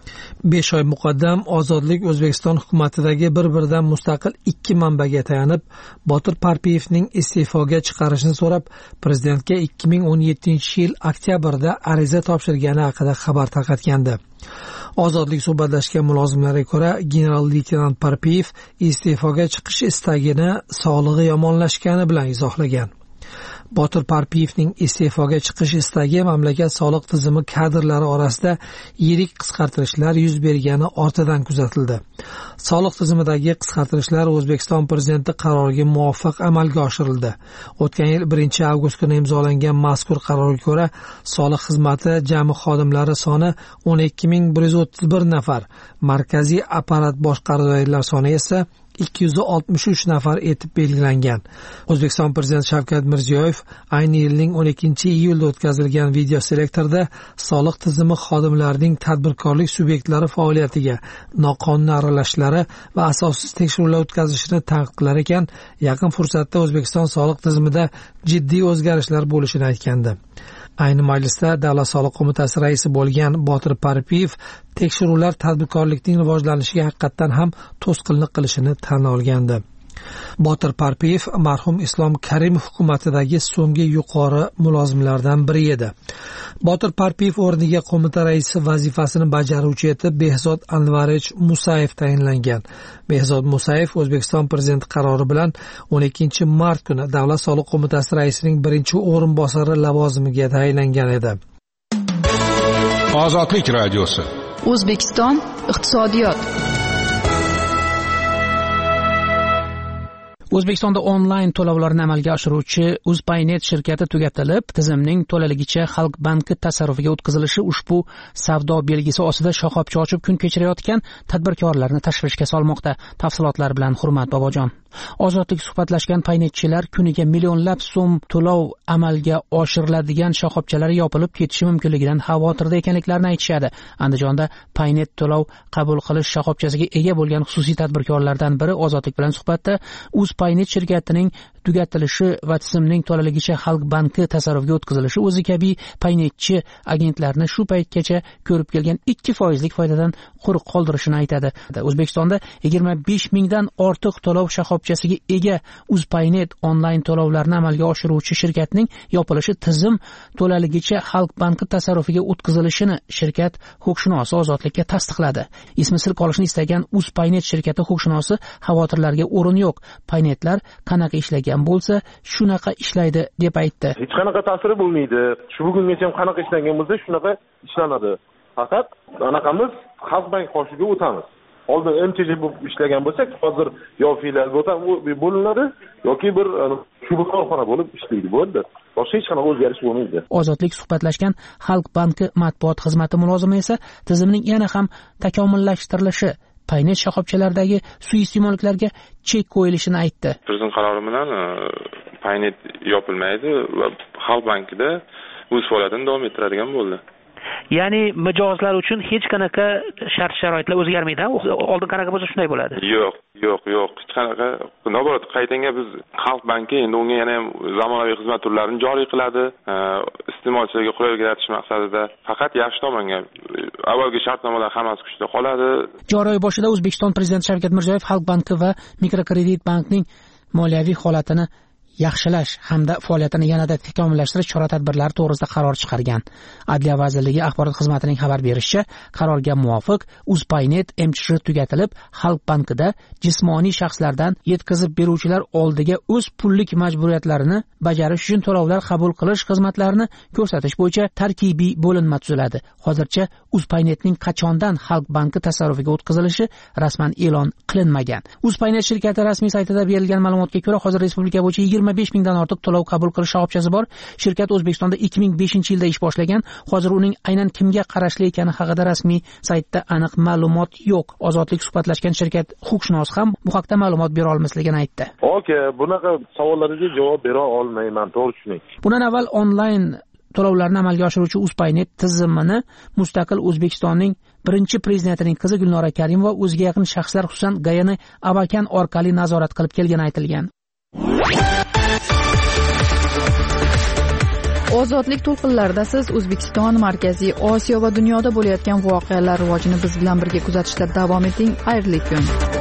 5 oy muqaddam Ozodlik O'zbekiston hukumatidagi bir-biridan mustaqil 2 manbaga tayanib, Botir Parpiyevning iste'foga chiqarishini so'rab, prezidentga 2017-yil oktyabrda ariza topshirgani haqida xabar tarqatgandi. Ozodlik suhbatlashgan mulozimlarga ko'ra, general-leytenant Parpiyev iste'foga chiqish istagini sog'lig'i yomonlashgani bilan izohlagan. Botir Parpiyevning iste'foga chiqish istagi mamlakat soliq tizimi kadrlari orasida yirik qisqartirishlar yuz bergani ortidan kuzatildi. Soliq tizimidagi qisqartirishlar O'zbekiston prezidenti qaroriga muvofiq amalga oshirildi. O'tgan yil 1-avgust kuni imzolangan mazkur qarorga ko'ra, soliq xizmati jami xodimlari soni 12131 nafar, markaziy apparat boshqaruvchilar soni esa 263 nafar etib belgilangan. O'zbekiston prezidenti Shavkat Mirziyoyev ayni yilning 12-iyulda o'tkazilgan video selektorda soliq tizimi xodimlarining tadbirkorlik subyektlari faoliyatiga noqonuniy aralashishlari va asossiz tekshiruvlar o'tkazishini tanqidlar ekan, yaqin fursatda O'zbekiston soliq tizimida jiddiy o'zgarishlar bo'lishini aytgandi. Ayni majlisda Davlat soliq qo'mitasi raisi bo'lgan Botir Parpiyev tekshiruvlar tadbirkorlikning rivojlanishiga haqiqatan ham to'sqinlik qilishini tan olgandi. Botir Parpiyev marhum Islom Karimov hukumatidagi so'nggi yuqori mulozimlardan biri edi. Botir Parpiyev o'rniga qo'mita raisi vazifasini bajaruvchi etib Behzod Anvarovich Musayev tayinlangan. Behzod Musayev O'zbekiston prezidenti qarori bilan 12-mart kuni Davlat soliq qo'mitasi raisining birinchi o'rinbosari lavozimiga tayinlangan edi. Ozodlik radiosi. O'zbekiston iqtisodiyot. O'zbekistonda onlayn to'lovlarni amalga oshiruvchi UzPaynet shirkati tugatilib, tizimning to'laligicha Xalq banki tasarrufiga o'tkazilishi ushbu savdo belgisi ostida shoxobcha ochib kun kechirayotgan tadbirkorlarni tashvishga solmoqda. Tafsilotlar bilan Hurmat Bobojon. Ozodlik suhbatlashgan paynetchilar kuniga millionlab so'm to'lov amalga oshiriladigan shoxobchalari yopilib ketishi mumkinligidan xavotirda ekanliklarini aytishadi. Andijonda paynet to'lov qabul qilish shoxobchasiga ega bo'lgan xususiy tadbirkorlardan biri Ozodlik bilan suhbatda UzPaynet shirkatining tugatilishi va tizimning to'laligicha Xalq banki tasarrufiga o'tkazilishi o'zi kabi paynetchi agentlarni shu paytgacha ko'rib kelgan 2% foydadan quruq qoldirishini aytadi. O'zbekistonda 25 mingdan ortiq to'lov shoxobchasiga ega UzPaynet onlayn to'lovlarni amalga oshiruvchi shirkatning yopilishi tizim to'laligicha Xalq banki tasarrufiga o'tkazilishini shirkat huquqshunosi Ozodlikka tasdiqladi. Ismi sir qolishni istagan UzPaynet shirkati huquqshunosi xavotirlarga o'rin yo'q. Paynetlar qanaqa ishlagan bo'lsa, shunaqa ishlaydi deb aytdi. Hech qanaqa ta'siri bo'lmaydi. Shu bugungacha ham qanaqa ishlangan bo'lsa, shunaqa ishlanadi. Faqat anaqamiz Xalq bank qoshiga o'tamiz. Oldin MTJ bo'lib ishlagan bo'lsak, hozir yo filialga bo'linadi yoki bir shubuq korxona bo'lib ishlaydi, bo'ldi. Boshqa hech qanaqa o'zgarish bo'lmaydi. Ozodlik suhbatlashgan Xalq banki matbuot xizmati mulozimi esa tizimning yana ham takomillashtirilishi, paynet shoxobchalaridagi suiiste'molliklarga chek qo'yilishini aytdi. Prezident qarori bilan paynet yopilmaydi va Xalq bankida o'z faoliyatini davom ettiradigan bo'ldi. Ya'ni mijozlar uchun hech qanaqa shart-sharoitlar o'zgarmaydi. Oldin qanaqa bo'lsa shunday bo'ladi. Yo'q. Hech qanaqa. Naborat qaytanga biz Xalq banki endi unga yana ham zamonaviy xizmat turlarini joriy qiladi. Iste'molchilarga qulaylik yaratish maqsadida faqat yaxshi tomonga avvalgi shartnomalar hammasi kuchda qoladi. Joriy oy boshida O'zbekiston prezidenti Shavkat Mirziyoyev Xalq banki va Mikrokredit bankning moliyaviy holatini yaxshilash hamda faoliyatini yanada takomillashtirish chora-tadbirlari to'g'risida qaror chiqargan. Adliya vazirligi axborot xizmatining xabar berishicha, qarorga muvofiq UzPaynet MChR tugatilib, Xalq bankida jismoniy shaxslardan yetkazib beruvchilar oldiga o'z pullik majburiyatlarini bajarish uchun to'lovlar qabul qilish xizmatlarini ko'rsatish bo'yicha tarkibiy bo'linma tuziladi. Hozircha UzPaynetning qachondan Xalq banki tasarrufiga o'tkazilishi rasman e'lon qilinmagan. UzPaynet shirkati rasmiy saytida berilgan ma'lumotga ko'ra, hozir respublika bo'yicha 25 mingdan ortiq to'lov qabul qilish shoxobchasi bor. Shirkat O'zbekistonda 2005-yilda ish boshlagan. Hozir uning aynan kimga qarashli ekani haqida rasmiy saytda aniq ma'lumot yo'q. Ozodlik suhbatlashgan shirkat huquqshunosi ham bu haqda ma'lumot bera olmasligini aytdi. Bunaqa savollarga javob bera olmayman, to'g'ri tushuning. Bundan avval onlayn to'lovlarni amalga oshiruvchi UzPaynet tizimini mustaqil O'zbekistonning birinchi prezidentining qizi Gulnora Karimova o'ziga yaqin shaxslar, xususan Gayani Abakan orqali nazorat qilib kelgani aytilgan. Ozodlik to'lqinlarida siz O'zbekiston, Markaziy Osiyo va dunyoda bo'layotgan voqealar rivojini biz bilan birga kuzatishda davom eting. Xayrli kun.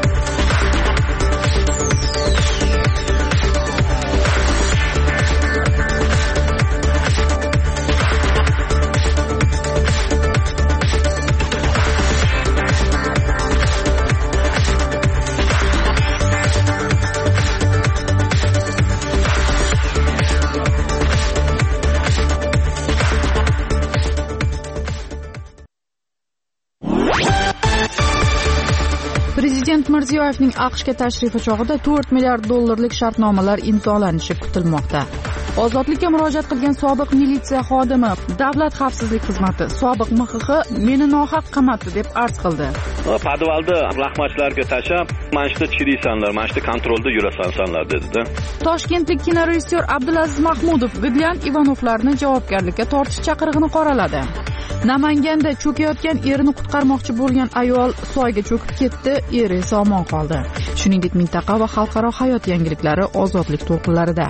Prezident Mirziyoyevning AQShga tashrifi chog'ida $4 milliard shartnomalar imzolanishi kutilmoqda. Ozodlikka murojaat qilgan sobiq militsiya xodimi Davlat xavfsizlik xizmati sobiq MXX meni nohaq qamatdi deb arz qildi. Podvalda rahmatchilarga tashab, "Men shunda chiriysanlar, men shunda kontrolda yurasanlar" dedi-da. Toshkentlik kinorejissyor Abdulaziz Mahmudov Vidyan Ivanovlarni javobgarlikka tortish chaqirig'ini qoraladi. Namanganda cho'kayotgan erini qutqarmoqchi bo'lgan ayol soyga cho'kib ketdi, eri esa omon qoldi. Shuningdek, mintaqa va xalqaro hayot yangiliklari Ozodlik to'lqinlarida.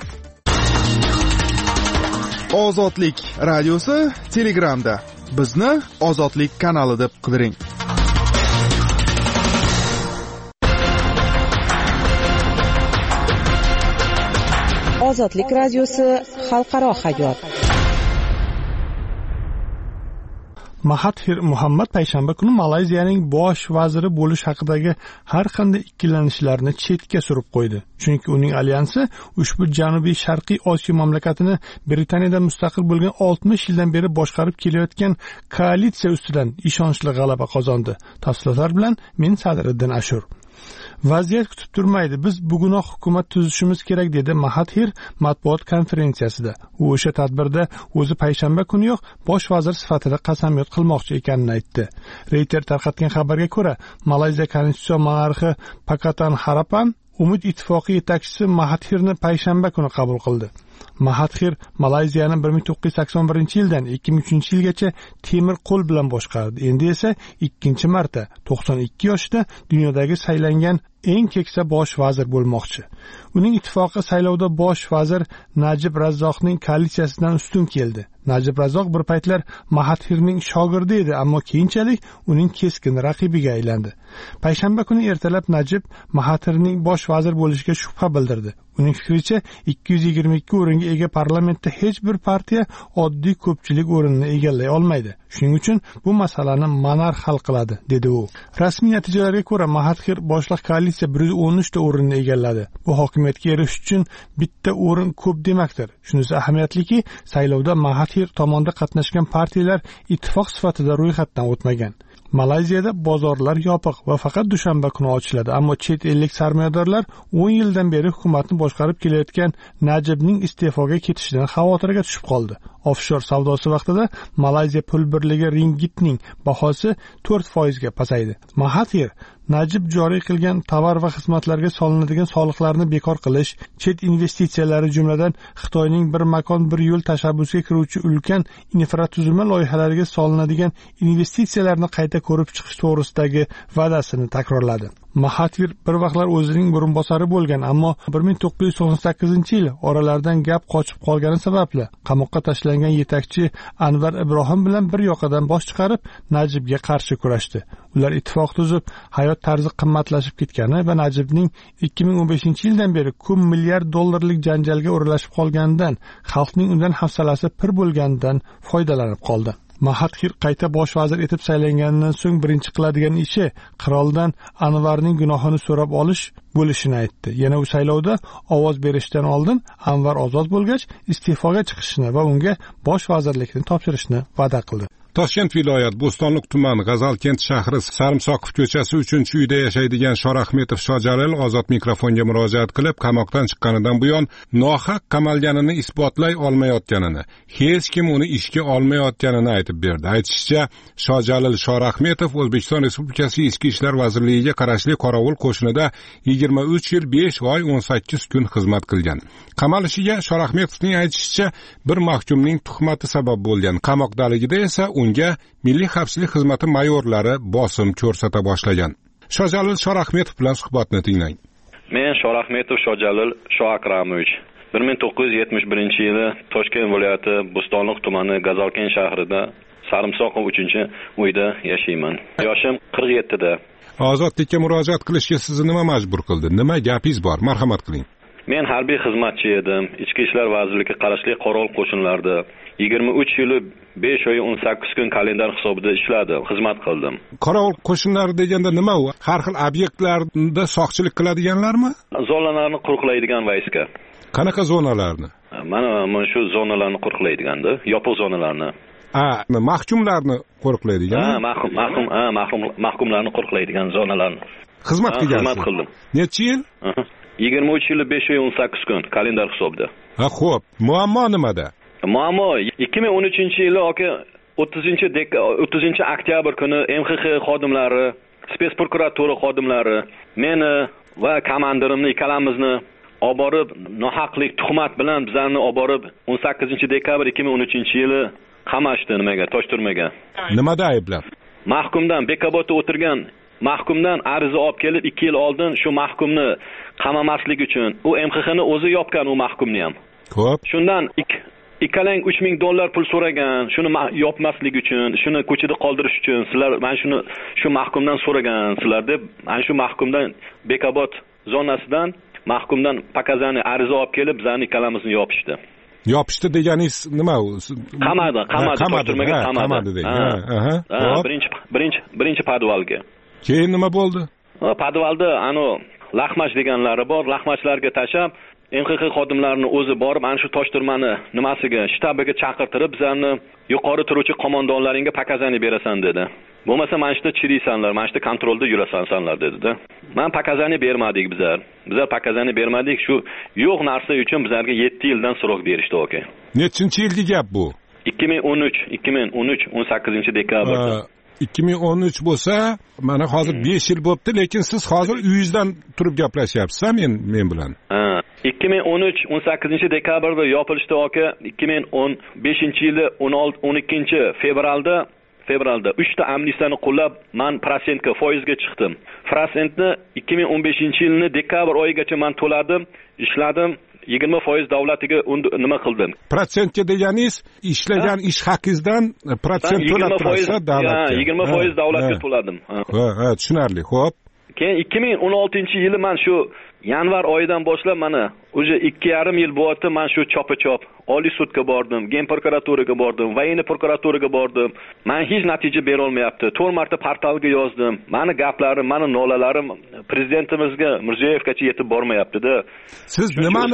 Ozodlik radiosi Telegramda. Bizni Ozodlik kanali deb qidiring. Ozodlik radiosi xalqaro hayot. Mahathir Muhammad payshanba kuni Malayziyaning bosh vaziri bo'lish haqidagi har qanday ikkilanishlarni chetga surib qo'ydi. Chunki uning alyansi ushbu Janubiy Sharqiy Osiyo mamlakatini Britaniyadan mustaqil bo'lgan 60 yildan beri boshqarib kelayotgan koalitsiya ustidan ishonchli g'alaba qozondi. Tafsilotlar bilan men Sadriddin Ashur. Vaziyat kutib turmaydi. Biz bugunoq hukumat tuzishimiz kerak dedi Mahathir matbuot konferensiyasida. U o'sha tadbirda o'zi payshanba kuniyoq bosh vazir sifatida qasamyod qilmoqchi ekanini aytdi. Reuters tarqatgan xabarga ko'ra, Malayziya konstitutsiya monarxi Pakatan Harapan Umid ittifoqi yetakchisi Mahathirni payshanba kuni qabul qildi. Mahathir Malayziyani 1981-yildan 2003-yilgacha temir qo'l bilan boshqardi. Endi esa ikkinchi marta 92 yoshida dunyodagi saylangan eng keksa bosh vazir bo'lmoqchi. Uning ittifoqi saylovda bosh vazir Najib Razzoqning koalitsiyasidan ustun keldi. Najib Razzoq bir paytlar Mahathirning shogirdi edi, ammo keyinchalik uning keskin raqibiga aylandi. Payshanba kuni ertalab Najib Mahathirning bosh vazir bo'lishiga shubha bildirdi. Uning fikricha 222 o'ringa ega parlamentda hech bir partiya oddiy ko'pchilik o'rinini egallay olmaydi. Shuning uchun bu masalani monarx hal qiladi, dedi u. Rasmiy natijalarga ko'ra Mahathir boshliq koalitsiya 113 ta o'rinni egalladi. Bu hokimiyatga erishish uchun bitta o'rin ko'p demakdir. Shunisi ahamiyatliki, saylovda Mahathir tomonidan qatnashgan partiyalar ittifoq sifatida ro'yxatdan o'tmagan. Malayziyada bozorlar yopiq va faqat dushanba kuni ochiladi, ammo chet ellik sarmoyadorlar 10 yildan beri hukumatni boshqarib kelayotgan Najibning iste'foga ketishidan xavotirga tushib qoldi. Offshor savdosi vaqtida Malayziya pul birligi ringgitning bahosi 4% ga pasaydi. Mahathir Najib joriy qilgan tovar va xizmatlarga solinadigan soliqlarni bekor qilish, chet investitsiyalari jumladan Xitoyning bir makon bir yo'l tashabbusiga kiruvchi ulkan infratuzilma loyihalariga solinadigan investitsiyalarni qayta ko'rib chiqish to'g'risidagi va'dasini takrorladi. Mahathir bir vaqtlar o'zining o'rinbosari bo'lgan, ammo 1998-yil oralardan gap qochib qolgani sababli qamoqqa tashlangan yetakchi Anvar Ibrohim bilan bir yoqadan bosh chiqarib Najibga qarshi kurashdi. Ular ittifoq tuzib, hayot tarzi qimmatlashib ketgani va Najibning 2015-yildan beri ko'p milliard dollarlik janjalga o'ralashib qolganidan, xalqning undan hafsalasi pir bo'lganidan foydalanib qoldi. Mahathir qayta bosh vazir etib saylanganidan so'ng birinchi qiladigan ishi qiroldan Anvarning gunohini so'rab olish bo'lishini aytdi. Yana u saylovda ovoz berishdan oldin Anvar ozod bo'lgach iste'foga chiqishini va unga bosh vazirlikni topshirishni va'da qildi. Toshkent viloyat Bo'stonliq tuman G'azalkent shahri Sarimsoqov ko'chasi 3-uyda yashaydigan Shorahmetov Shojalil ozod mikrofonga murojaat qilib, qamoqdan chiqqanidan buyon nohaq qamalganini isbotlay olmayotganini, hech kim uni ishga olmayotganini aytib berdi. Aytishicha, Shojalil Shorahmetov O'zbekiston Respublikasi Ichki ishlar vazirligiga qarashli Qorovul qo'shinida 23 yil 5 oy 18 kun xizmat qilgan. Qamalishiga Shorahmetovning aytishicha, bir mahkumning tuhmati sabab bo'lgan. Qamoqdaligida esa unga Milliy xavfsizlik xizmati mayorlari bosim ko'rsata boshlagan. Shojalil Shorahmetov bilan suhbatni tinglang. Men Shorahmetov Shojalil Shoakramovich. 1971-yili Toshkent viloyati Bo'stonliq tumani Gazalken shahrida Sarimsoqov 3-uyda yashayman. Yoshim 47 da. Ozodlikka murojaat qilishga sizni nima majbur qildi? Nima gapingiz bor? Marhamat qiling. Men harbiy xizmatchi edim. Ichki ishlar vazirligiga qarashli Qorovul qo'shinlarida 23 yil 5 oy 18 kun kalendar hisobida ishladim, xizmat qildim. Qorovul qo'shinlari deganda nima u? Har xil obyektlarda soqchilik qiladiganlarmi? Zonalarni qo'riqlaydigan vayska. Qanaqa zonalarni? Mana shu zonalarni qo'riqlaydiganda, yopiq zonalarni. Mahkumlarni qo'riqlaydigan. Mahkumlarni qo'riqlaydigan zonalarni. Xizmat qilgansiz? Xizmat qildim. Necha yil? 23 yil 5 oy 18 kun kalendar hisobida. Xo'p, muammo nimada? Muammo 2013-yili 30 oktyabr kuni MXX xodimlari, spes prokuratura xodimlari meni va komandirimni ikkalamizni olib borib, nohaqlik tuhmat bilan bizlarni olib borib 18 dekabr 2013-yili qamashdi nimaga, Toshturmaga. Nimada ayblab? Mahkumdan Bekobodda o'tirgan mahkumdan ariza olib kelib 2 yil oldin shu mahkumni qamamaslik uchun u MXXni o'zi yopgan u mahkumni ham. Xo'p. Shundan ikkalang $3000 pul so'ragan, shuni yopmaslik uchun, shuni ko'chada qoldirish uchun sizlar men shu mahkumdan so'ragansizlar deb, mana shu mahkumdan Bekobod zonasidan mahkumdan pakazani ariza olib kelib bizlarni ikkalamizni yopishdi. Yopishdi deganingiz nima u? Qamadi. Qamadi degan. Birinchi podvalga. Keyin nima bo'ldi? Podvalda laxmash deganlari bor, laxmashlarga tashab MXX xodimlarini o'zi borib ana shu Toshturmani nimasiga, shtabiga chaqirtirib bizlarni yuqori turuvchi qo'mondonlaringga pakazani berasan dedi. Bo'lmasa mana shunda chiriysanlar, mana shunda kontrolda yurasanlar dedi-da. Men pakazani bermadik bizlar. Bizlar pakazani bermadik, shu yo'q narsa uchun bizlarga 7 yildan srok berishdi aka. Nechinchi yilgi gap bu? 2013 18 dekabrda. 2013 bo'lsa, mana hozir 5 yil bo'libdi, lekin siz hozir uyingizdan turib gaplashyapsiz-a men bilan? 2013 18 dekabrda yopilishdi aka. 2015-yili 12 fevralda 3 ta amnistiyani qo'llab men prosentga, foizga chiqdim. Prosentni 2015-yilni dekabr oyigacha men to'ladim, ishladim. 20% davlatiga nima qildim? Protsentga deganingiz ishlagan ish haqingizdan protsent to'lab turasiz davlatga. 20% davlatga to'ladim. Ha, tushunarli. Xo'p. Keyin 2016-yili men shu yanvar oyidan boshlab mana o'sha 2,5 yil bo'lyapti men shu chopa-chop Oliy sudga bordim, Gen prokuraturaga bordim, Voyniy prokuraturaga bordim. Men hech natija bera olmayapti. 4 marta portalga yozdim. Meni gaplarim, meni nolalarim prezidentimizga Mirziyoyevgacha yetib bormayapti-da. Siz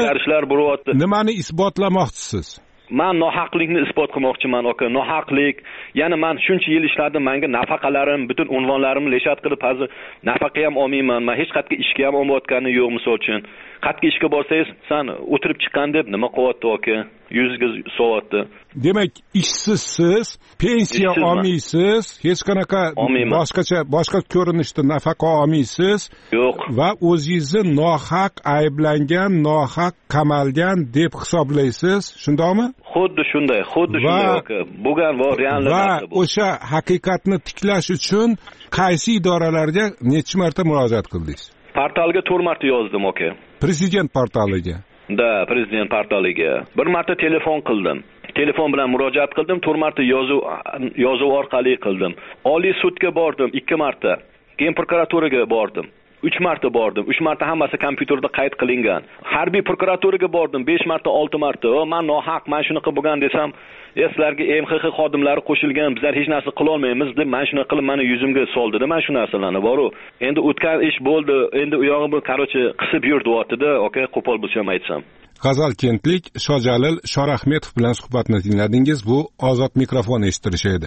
nimani isbotlamoqchisiz? Men nohaqlikni isbot qilmoqchiman aka. Nohaqlik, ya'ni men shuncha yil ishladim, menga nafaqalarim, butun unvonlarimni leshat qilib hozir nafaqa ham olmayman. Men hech qayerga ishga ham olmayotganim yo'q misol uchun. Qayerga ishga borsangiz, sen o'tirib chiqqan deb nima qilyapti aka? Yuzga so'yapti. Demak, ishsizsiz, pensiya olmaysiz, hech qanaqa boshqa ko'rinishda nafaqa olmaysiz. Yo'q. Va o'zingizni nohaq ayblangan, nohaq qamalgan deb hisoblaysiz, shundaymi? Xuddi shunday aka. Bo'lgan va real narsa bu. Va o'sha haqiqatni tiklash uchun qaysi idoralarga necha marta murojaat qildingiz? Portalga 4 marta yozdim aka. Prezident portaliga. Prezident portaliga. 1 marta telefon qildim. Telefon bilan murojaat qildim, 4 marta yozuv orqali qildim. Oliy sudga bordim 2 marta. Gen prokuraturaga bordim. 3 marta bordim. 3 marta hammasi kompyuterda qayd qilingan. Harbiy prokuraturaga bordim 5 marta, 6 marta. Men nohaq, men shunaqa bo'lgan desam, sizlarga MXX xodimlari qo'shilgan, bizlar hech narsa qila olmaymiz deb men shuna qilib meni yuzimga soldi-da, men shu narsalarni boru. Endi o'tgan ish bo'ldi. Endi u yog'i bu qarochi qisib yurdi-da, aka, qo'pol bo'lsam aytsam. G'azalkentlik Shojalil Shorahmetov bilan suhbatni tingladingiz. Bu Ozod mikrofon eshittirishi edi.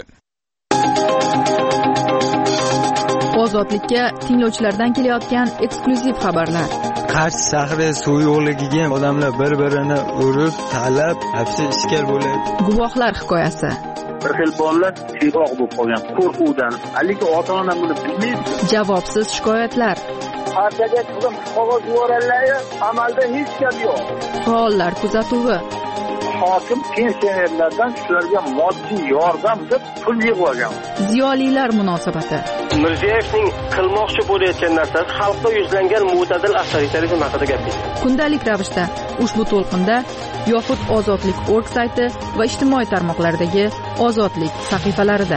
Ozodlikka tinglovchilardan kelayotgan eksklyuziv xabarlar. Qarshi shahri suv yo'qligiga odamlar bir-birini urib, talab, hapsi ishkal bo'ladi. Guvohlar hikoyasi. Bir xil bolalar siyroq bo'lib qolgan qo'rquvdan. Lekin ota-ona buni bilmaydi. Javobsiz shikoyatlar. Partiyaga qizim qog'oz yuborganlar, amalda hech gap yo'q. Faollar kuzatuvi. hokim pensionerlardan shularga moddiy yordam deb pul yig'ib olgan. Ziyolilar munosabati. Mirziyoyevning qilmoqchi bo'layotgan narsasi xalqqa yuzlangan mo'tadil avtoritarizm haqida gapirdi. Kundalik ravishda ushbu to'lqinda yoxud Ozodlik.org sayti va ijtimoiy tarmoqlardagi Ozodlik sahifalarida.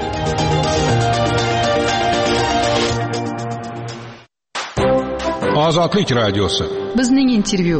Ozodlik radiosi. Bizning intervyu.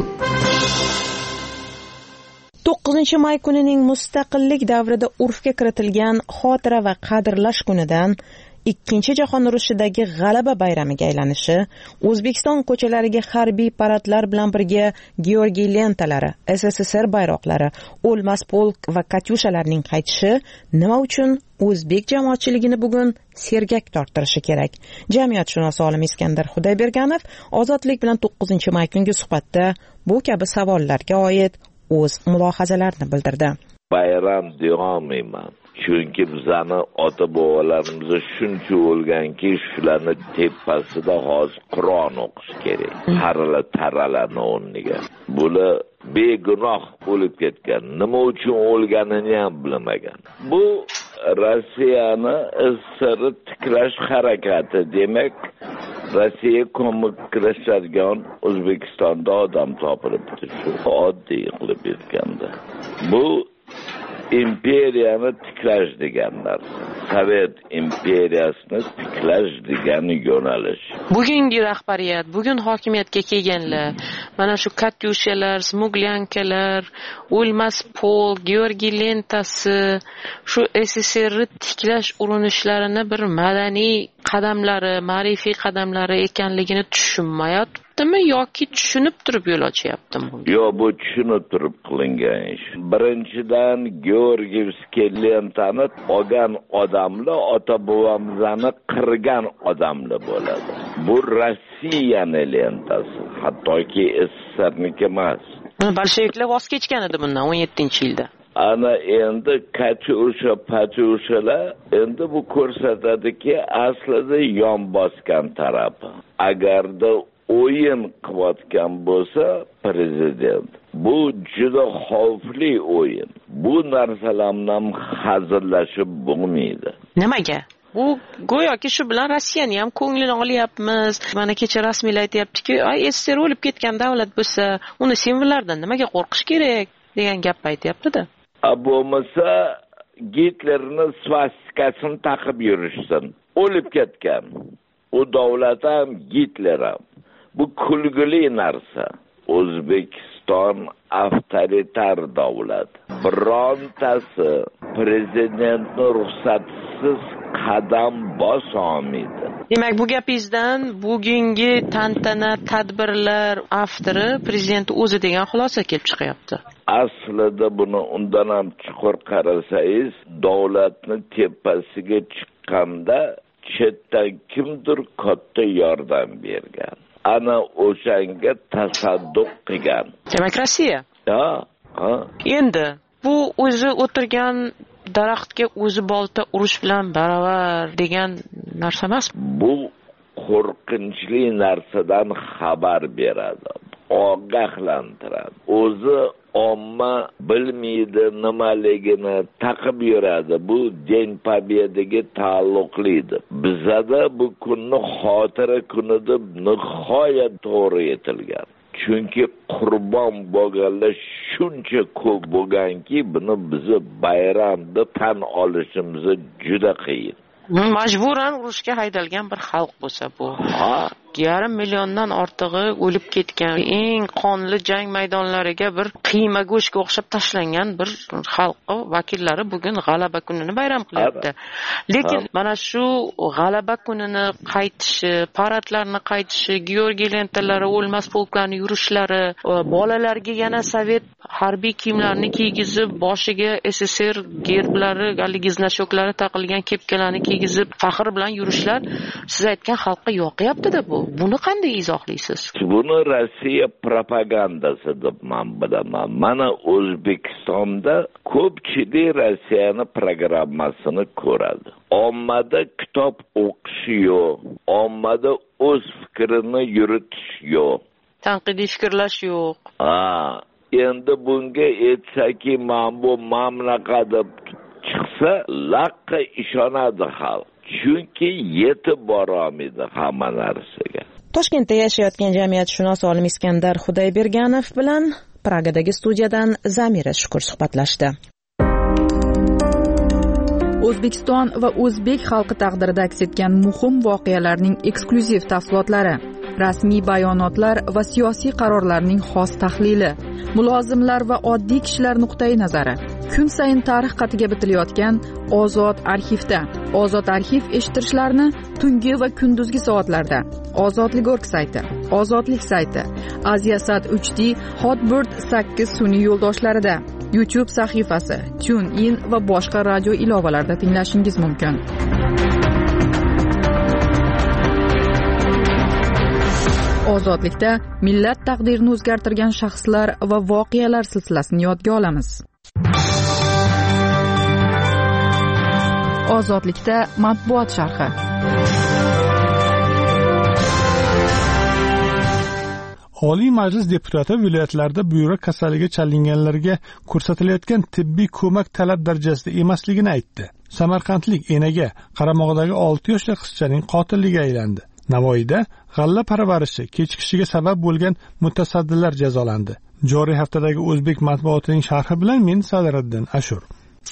9-may kunining mustaqillik davrida urfga kiritilgan xotira va qadrlash kunidan Ikkinchi jahon urushidagi g'alaba bayramiga aylanishi, O'zbekiston ko'chalariga harbiy paradlar bilan birga Georgiy lentalari, SSSR bayroqlari, O'lmas polk va katyushalarning qaytishi nima uchun o'zbek jamoatchiligini bugun sergak torttirishi kerak? Jamiyatshunos olim Iskandar Xudoyberganov Ozodlik bilan 9-may kungi suhbatda bu kabi savollarga oid o'z mulohazalarini bildirdi. Bayram deyaolmayman. Chunki bizani ota-bobolarimiz shuncha o'lganki, shularni tepasida hozir Qur'on o'qish kerak. Tarala o'rniga. Bular begunoh o'lib ketgan. Nima uchun o'lganini ham bilmagan. Bu Rossiyani SSR tiklash harakati, demak, Rossiya ko'maklashadigan O'zbekistonda odam topilibdi. Shu oddiy qilib aytganda. Bu imperiyani tiklash degan narsa. Sovet imperiyasini tiklash degan yo'nalish. Bugungi rahbariyat, bugun hokimiyatga kelganlar, mana shu katyushalar, smuglankalar, O'lmas polk, Georgiy lentasi, shu SSR tiklash urinishlarini bir madaniy qadamlari, ma'rifiy qadamlari ekanligini tushunmayaptimi yoki tushunib turib yo'l ochyaptimi? Yo'q, bu tushunib turib qilingan ish. Birinchidan Georgiyevskiy lentani olgan odamlar ota-bobomizani qirgan odamlar bo'ladi. Bu Rossiyaning lentasi, hattoki SSRniki emas. Bolsheviklar voz kechgan edi bundan 17-yilda. Ana endi patyushalar endi bu ko'rsatadiki, aslida yon bosgan tarafi. Agarda o'yin qilayotgan bo'lsa prezident, bu juda xavfli o'yin. Bu narsalardan hazillashib bo'lmaydi. Nimaga? Bu go'yoki shu bilan Rossiyani ham ko'nglini olyapmiz. Mana kecha rasmiylar aytayaptiki, SSR o'lib ketgan davlat bo'lsa, uni simvollardan nimaga qo'rqish kerak degan gap aytayapti-da. Bo'lmasa Gitlerni svastikasini taqib yurishsin. O'lib ketgan. U davlat ham Gitler ham. Bu kulgili narsa. O'zbekiston avtoritar davlat. Birontasi prezidentning ruxsatisiz qadam bosolmaydi. Demak, bu gapingizdan bugungi tantana tadbirlar avtori prezident o'zi degan xulosa kelib chiqyapti. Aslida buni undan ham chuqur qarasangiz, davlatni tepasiga chiqqanda chetdan kimdir katta yordam bergan. Ana o'shanga tasadduq qilgan. Demak, Rossiya. Ha. Endi bu o'zi o'tirgan daraxtga o'zi bolta urish bilan baravar degan narsa emas. Bu qo'rqinchli narsadan xabar beradi, ogohlantiradi. O'zi omma bilmaydi nimaligini taqib yuradi. Bu Den Pobyedaga taalluqlidir. Bizada bu kunni xotira kuni deb nihoyat to'g'ri etilgan. Chunki qurbon bo'lganlar shuncha ko'p bo'lganki, buni bizni bayram deb tan olishimiz juda qiyin. Majburan urushga haydalgan bir xalq bo'lsa bu. 1,5 milliondan ortig'i o'lib ketgan, eng qonli jang maydonlariga bir qiyma go'shtga o'xshab tashlangan bir xalq vakillari bugun g'alaba kunini bayram qilyapti. Lekin mana shu g'alaba kunini qaytishi, paradlarni qaytishi, Georgiy lentalari, O'lmas polklarni yurishlari, bolalarga yana sovet harbiy kiyimlarini kiygizib, boshiga SSR gerblari, znachoklari taqilgan kepkalarni kiygizib, faxr bilan yurishlar siz aytgan xalqqa yoqyapti-da bu. Buni qanday izohlaysiz? Buni Rossiya propagandasi deb men bilaman. Mana O'zbekistonda ko'pchilik Rossiyani programmasini ko'radi. Ommada kitob o'qish yo'q, ommada o'z fikrini yuritish yo'q. Tanqidiy fikrlash yo'q. endi bunga aytsaki men bu mamlaqa deb chiqsa laqqa ishonadi xalq. Chunki yetib borolmaydi hamma narsaga. Toshkentda yashayotgan jamiyatshunos olim Iskandar Xudoyberganov bilan Pragadagi studiyadan Zamira Shukur suhbatlashdi. O'zbekiston va o'zbek xalqi taqdirida aks etgan muhim voqealarning eksklyuziv tafsilotlari, rasmiy bayonotlar va siyosiy qarorlarning xos tahlili, mulozimlar va oddiy kishilar nuqtai nazari. Kun sayin tarix qatiga bitilayotgan Ozod arxivda. Ozod arxiv eshittirishlarni tungi va kunduzgi soatlarda Ozodlik.org sayti, Ozodlik sayti, Aziasat 3D, Hotbird 8 sun'iy yo'ldoshlarida, YouTube sahifasi, TuneIn va boshqa radio ilovalarida tinglashingiz mumkin. Ozodlikda millat taqdirini o'zgartirgan shaxslar va voqealar silsilasini yodga olamiz. Ozodlikda matbuot sharhi. Oliy Majlis deputati viloyatlarda buyrak kasalligiga chalinganlarga ko'rsatilayotgan tibbiy ko'mak talab darajasida emasligini aytdi. Samarqandlik enaga qaramog'idagi 6 yoshli qizchaning qotiliga aylandi. Navoiyda g'alla parvarishi kechikishiga sabab bo'lgan mutasaddilar jazolandi. Joriy haftadagi o'zbek matbuotining sharhi bilan men Sadiriddin Ashur.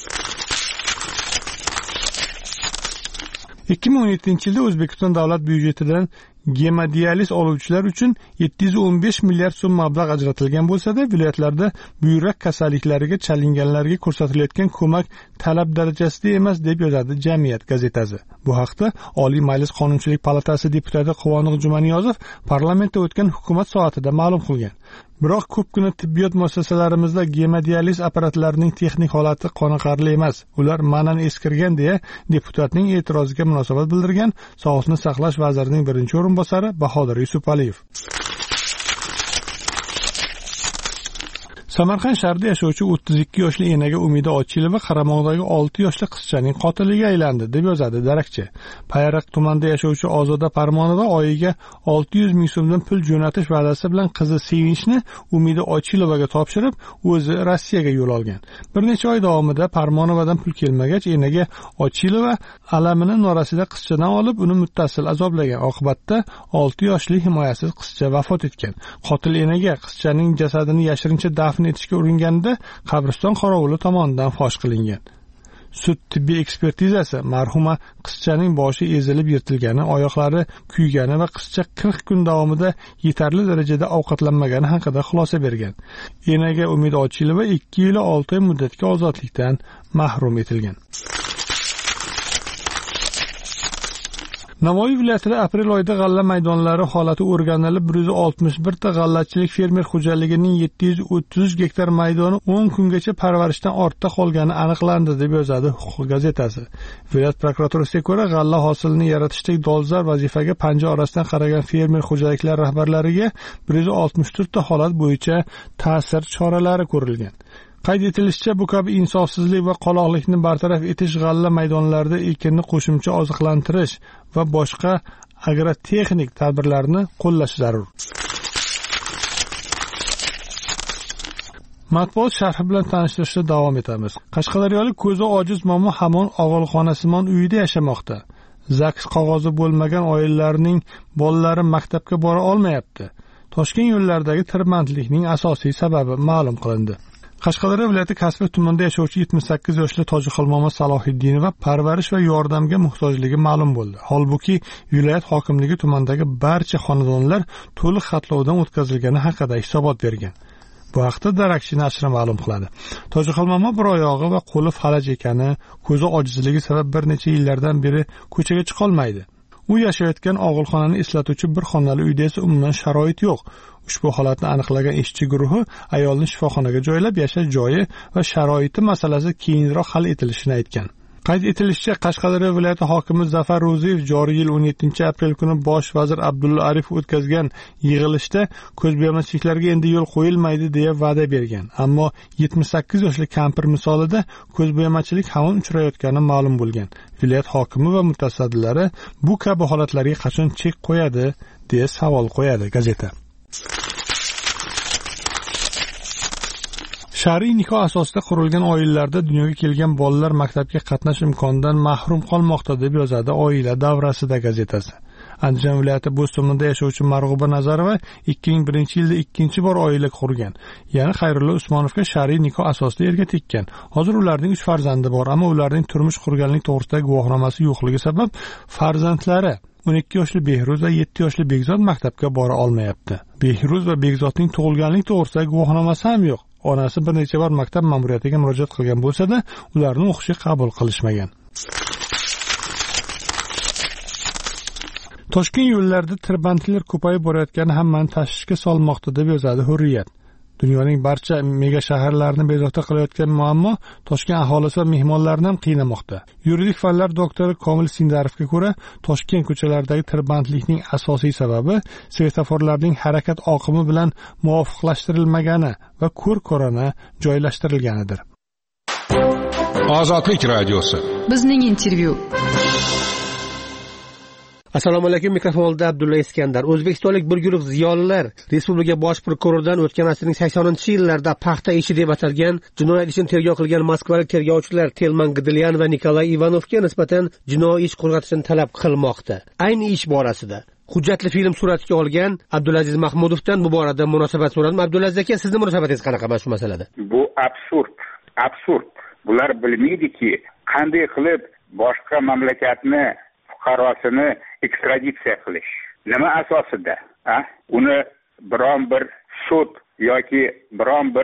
2017-yilda O'zbekiston davlat byudjetidan gemodializ oluvchilar uchun 715 milliard so'm mablag' ajratilgan bo'lsa-da, viloyatlarda buyrak kasalliklariga chalinganlarga ko'rsatilayotgan ko'mak talab darajasida emas deb yozadi Jamiyat gazetasi. Bu haqda Oliy Majlis Qonunchilik palatasi deputati Quvonliq Jumaniyozov parlamentda o'tgan hukumat soatida ma'lum qilgan. Biroq ko'pgina tibbiyot muassasalarimizda gemodializ apparatlarining texnik holati qoniqarli emas. Ular ma'nan eskirgan deya deputatning e'tiroziga munosabat bildirgan Sog'liqni saqlash vazirining birinchi o'rinbosari Bahodir Yusupaliyev. Samarqand shahrida yashovchi 32 yoshli enaga Umida Ochilova qaramog'idagi 6 yoshli qizchaning qotiliga aylandi deb yozadi Darakchi. Payariq tumanida yashovchi Ozoda Parmonova oyiga 600 ming so'mdan pul jo'natish va'dasi bilan qizi Sevinchni Umida Ochilovaga topshirib, o'zi Rossiyaga yo'l olgan. Bir necha oy davomida Parmonovadan pul kelmagach, enaga Ochilova alamini norasida qizchadan olib, uni muttasil azoblagan. Oqibatda 6 yoshli himoyasiz qizcha vafot etgan. Qotil enaga qizchaning jasadini yashirincha dafn etishga uringanida qabriston qorovuli tomonidan fosh qilingan. Sud tibbiy ekspertizasi marhuma qizchaning boshi ezilib yirtilgani, oyoqlari kuygani va qizcha 40 kun davomida yetarli darajada ovqatlanmagani haqida xulosa bergan. Enaga Umid Ochilova 2 yil 6 oy muddatga ozodlikdan mahrum etilgan. Navoiy viloyatida aprel oyida g'alla maydonlari holati o'rganilib, 161 ta g'allachilik fermer xo'jaligining 733 gektar maydoni 10 kungacha parvarishdan ortda qolgani aniqlandi deb yozadi Huquq gazetasi. Viloyat prokuraturasiga ko'ra, g'alla hosilini yaratishdagi dolzarb vazifaga panja orasidan qaragan fermer xo'jaliklar rahbarlariga 164 ta holat bo'yicha ta'sir choralari ko'rilgan. Qayd etilishicha, bu kabi insofsizlik va qoloqlikni bartaraf etish g'alla maydonlarida ekinni qo'shimcha oziqlantirish va boshqa agrotexnik tadbirlarni qo'llash zarur. Matbuot sharhi bilan tanishtirishda davom etamiz. Qashqadaryolik ko'zi ojiz momo hamon og'ilxonasimon uyida yashamoqda. ZAKS qog'ozi bo'lmagan oilalarning bolalari maktabga bora olmayapti. Toshkent yo'llaridagi tirbandlikning asosiy sababi ma'lum qilindi. Qashqadaryo viloyati Kasbi tumanida yashovchi 78 yoshli Tojixilmomo Salohiddinova parvarish va yordamga muhtojligi ma'lum bo'ldi. Holbuki viloyat hokimligi tumandagi barcha xonadonlar to'liq xatlovdan o'tkazilgani haqida hisobot bergan. Bu haqda Darakchi nashri ma'lum qiladi. Tojixilmomo bir oyog'i va qo'li falaj ekani, ko'zi ojizligi sabab bir necha yillardan beri ko'chaga chiqa olmaydi. U yashayotgan og'ilxonani eslatuvchi bir xonali uyda esa umuman sharoit yo'q. Ushbu holatni aniqlagan ishchi guruhi ayolni shifoxonaga joylab, yashash joyi va sharoiti masalasi keyinroq hal etilishini aytgan. Qayd etilishicha, Qashqadaryo viloyati hokimi Zafar Ro'ziyev joriy yil 17-aprel kuni bosh vazir Abdulla Aripov o'tkazgan yig'ilishda ko'zbo'yamachiliklarga endi yo'l qo'yilmaydi deya va'da bergan. Ammo 78 yoshli kampir misolida ko'zbo'yamachilik hamon uchrayotgani ma'lum bo'lgan. Viloyat hokimi va mutasaddilari bu kabi holatlarga qachon chek qo'yadi deya savol qo'yadi gazeta. Shar'iy nikoh asosida qurilgan oilalarda dunyoga kelgan bolalar maktabga qatnash imkonidan mahrum qolmoqda deb yozadi Oila davrasida gazetasi. Andijon viloyati Bo'stonda yashovchi Marg'uba Nazarova 2001-yilda ikkinchi bor oila qurgan. Ya'ni Xayrullo Usmonovga shar'iy nikoh asosida erga tekkan. Hozir ularning 3 farzandi bor, ammo ularning turmush qurganlik to'g'risidagi guvohnomasi yo'qligi sabab farzandlari 12 yoshli Behruz va 7 yoshli Begzod maktabga bora olmayapti. Behruz va Begzodning tug'ilganlik to'g'risidagi guvohnomasi ham yo'q. Onasi bir necha bor maktab ma'muriyatiga murojaat qilgan bo'lsa-da, ularni o'qishga qabul qilishmagan. Toshkent yo'llarida tirbandliklar ko'payib borayotgani hammani tashvishga solmoqda deb yozadi Hurriyat. Dunyoning barcha mega shaharlarini bezovta qilayotgan muammo Toshkent aholisi va mehmonlarini ham qiynamoqda. Yuridik fanlar doktori Komil Sindarovga ko'ra, Toshkent ko'chalaridagi tirbandlikning asosiy sababi svetoforlarning harakat oqimi bilan muvofiqlashtirilmagani va ko'r-ko'rona joylashtirilganidir. Ozodlik radiosi. Bizning intervyu. Assalomu alaykum, mikrofonda Abdulla Iskandar. O'zbekistonlik bir guruh ziyolilar Respublika bosh prokuroridan o'tgan asrning 80-yillarida paxta ishi deb atalgan jinoyat ishini tergov qilgan moskvalik tergovchilar Telman Gdilyan va Nikolay Ivanovga nisbatan jinoiy ish qo'zg'atishni talab qilmoqda. Ayni ish borasida hujjatli film suratga olgan Abdulaziz Mahmudovdan bu borada munosabat so'radim. Abdulaziz aka, sizning munosabatingiz qanaqa mana shu masalada? Bu absurd. Bular bilmaydiki, qanday qilib boshqa mamlakatni fuqarosini ekstraditsiya qilish. Nima asosida? Uni biron bir sud yoki biron bir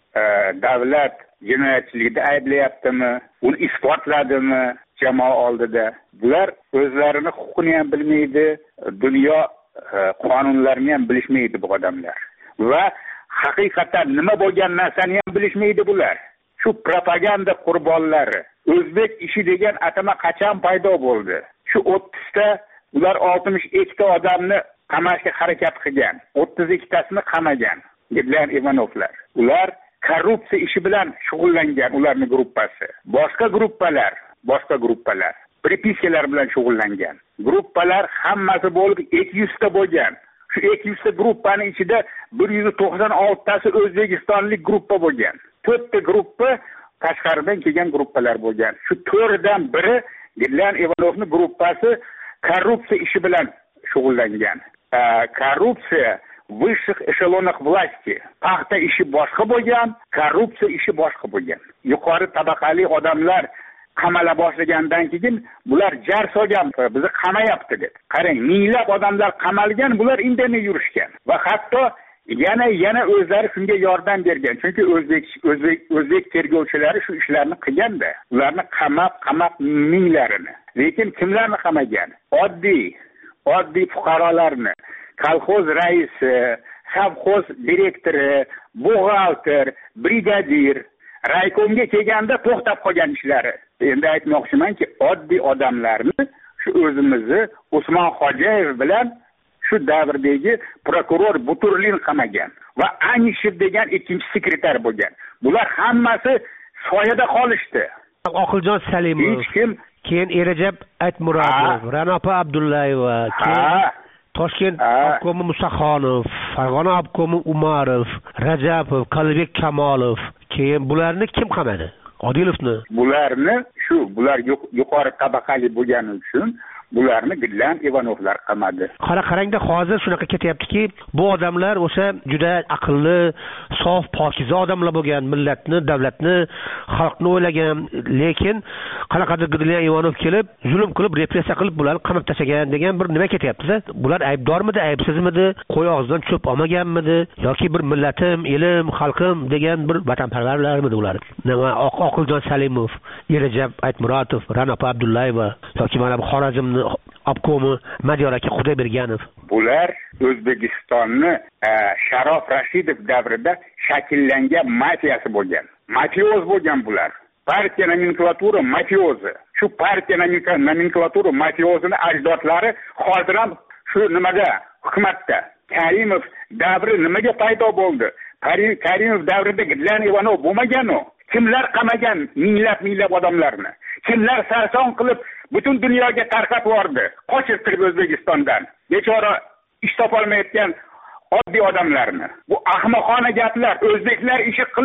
davlat jinoyatchilikda ayblayaptimi? Uni isbotladimi jamoa oldida? Bular o'zlarini huquqini ham bilmaydi, dunyo qonunlarini ham bilishmaydi bu odamlar. Va haqiqatan nima bo'lgan narsani ham bilishmaydi bular. Shu propaganda qurbonlari. O'zbek ishi degan atama qachon paydo bo'ldi? Shu 30ta ular 62 ta odamni qamashga harakat qilgan. 32 tasini qamagan. Gidlan Ivanovlar. Ular korrupsiya ishi bilan shug'ullangan, ularning gruppasi. Boshqa gruppalar pripiskalar bilan shug'ullangan. Gruppalar hammasi bo'lib 200 ta bo'lgan. Shu 200 ta gruppaning ichida 196 tasi O'zbekistonlik gruppa bo'lgan. 4 ta gruppa tashqaridan kelgan gruppalar bo'lgan. Shu 4dan biri Gidlan Ivanovning gruppasi korrupsiya ishi bilan shug'ullangan. Korrupsiya vысших эшелонах власти. Paxta ishi boshqa bo'lgan, korrupsiya ishi boshqa bo'lgan. Yuqori tabaqali odamlar qamala boshlagandan keyin bular jar solgan, bizni qamayapti deb. Qarang, minglab odamlar qamalgan, bular indamay yurishgan va hatto yana o'zlari shunga yordam bergan. Chunki o'zbek tergovchilari shu ishlarni qilganda, ularni qamab minglarini. Lekin kimlarni qamagan? Oddiy fuqarolarni, kolxoz raisi, savxoz direktori, buxgalter, brigadir, raykomga kelganda to'xtab qolgan ishlari. Endi aytmoqchimanki, oddiy odamlarni shu o'zimizni Usmon Xo'jayev bilan shu davrdagi prokuror Buturlin qamagan va Anishev degan ikkinchi sekretar bo'lgan. Bular hammasi soyada qolishdi. Oqiljon Salimov, hech kim, keyin Erajab Aytmuratov, Ranopa Abdullayeva, keyin Toshkent obkomi Musaxonov, Farg'ona obkomi Umarov, Rajapov, Qalbek Kamolov, keyin bularni kim qamadi? Odilovni. Bular yuqori tabaqali bo'lgani uchun bularni Gidlan Ivanovlar qamadi. Qarang-da, hozir shunaqa ketyaptiki, bu odamlar o'sha juda aqlli, sof, pokiza odamlar bo'lgan, millatni, davlatni, xalqni o'ylagan, lekin qanaqadir Gidlan Ivanov kelib, zulm qilib, repressiya qilib bularni qamab tashlagan degan bir nima ketyapti-da? Bular aybdormidi, aybsizmidi, qo'y og'zidan cho'p olmaganmidi yoki bir millatim, elim, xalqim degan bir vatanparvarlarmidi ular? Nima Oqiljon Salimov, Erajab Aytmuratov, Ranopa Abdullayeva yoki mana bu Xorazmni obkomi Madiyor aka Xudoyberganov. Bular O'zbekistonni Sharof Rashidov davrida shakllangan mafiyasi bo'lgan. Mafioz bo'lgan bular. Partiya nomenklatura mafiozi. Shu partiya nomenklatura mafiozini ajdodlari hozir ham shu nimada, hukumatda. Karimov davri nimaga paydo bo'ldi? Karimov davrida Gidlan Ivanov bo'lmagan-u. Kimlar qamagan minglab odamlarni? Kimlar sarson qilib butun dunyoga tarqatib yubordi? Qochirtirib O'zbekistondan. Bechora ish topolmayotgan oddiy odamlarni. Bu ahmoqona gaplar. O'zbeklar ishi qilib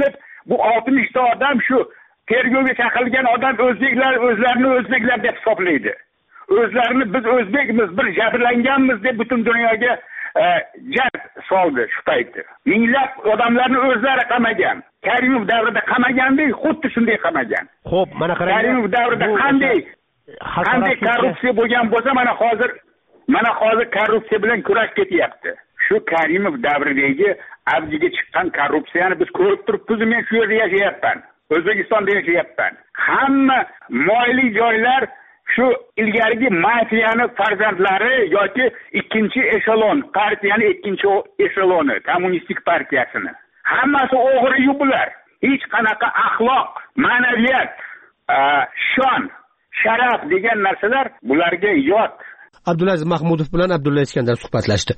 bu 60 ta odam shu tergovga chaqirilgan odam o'zbeklar o'zlarini o'zbeklar deb hisoblaydi. O'zlarini biz o'zbekmiz, bir jabrlanganmiz deb butun dunyoga jar soldi shu paytda. Minglab odamlarni o'zlari qamagan. Karimov davrida qamagandek, xuddi shunday qamagan. Xo'p, mana qarang. Karimov davrida qanday korrupsiya bo'lgan bo'lsa, mana hozir korrupsiya bilan kurash ketyapti. Shu Karimov davridagi avjiga chiqqan korrupsiyani biz ko'rib turibmiz. Men shu yerda yashayapman. O'zbekistonda yashayapman. Hamma moliyaviy joylar shu ilgarigi mafiyani farzandlari yoki ikkinchi eshelon partiyani ikkinchi esheloni kommunistik partiyasini. Hammasi o'g'ri bular. Hech qanaqa axloq, ma'naviyat, shon, sharaf degan narsalar bularga yot. Abdulaziz Mahmudov bilan Abdulla Iskandar suhbatlashdi.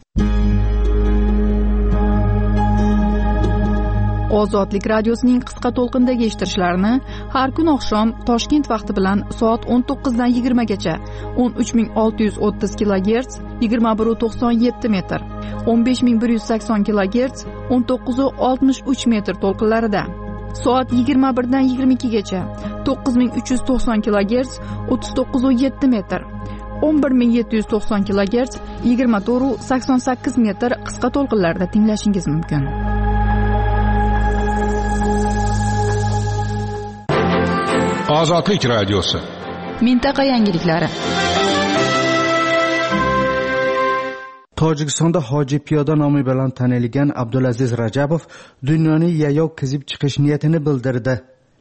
Ozodlik radiosining qisqa to'lqindagi eshittirishlarini har kun oqshom Toshkent vaqti bilan soat 19 dan 20 gacha 13630 kHz 2197 metr, 15180 kHz 1963 metr to'lqinlarida, soat 21 dan 22 gacha 9390 kHz 39.7 metr, 11790 kHz 24.88 metr qisqa to'lqinlarda tinglashingiz mumkin. Ozodlik radiosi. Mintaqa yangiliklari. Tojikistonda Hoji piyoda nomi bilan tanilgan Abdulaziz Rajabov dunyoning yayov kezib chiqish niyatini bildirdi.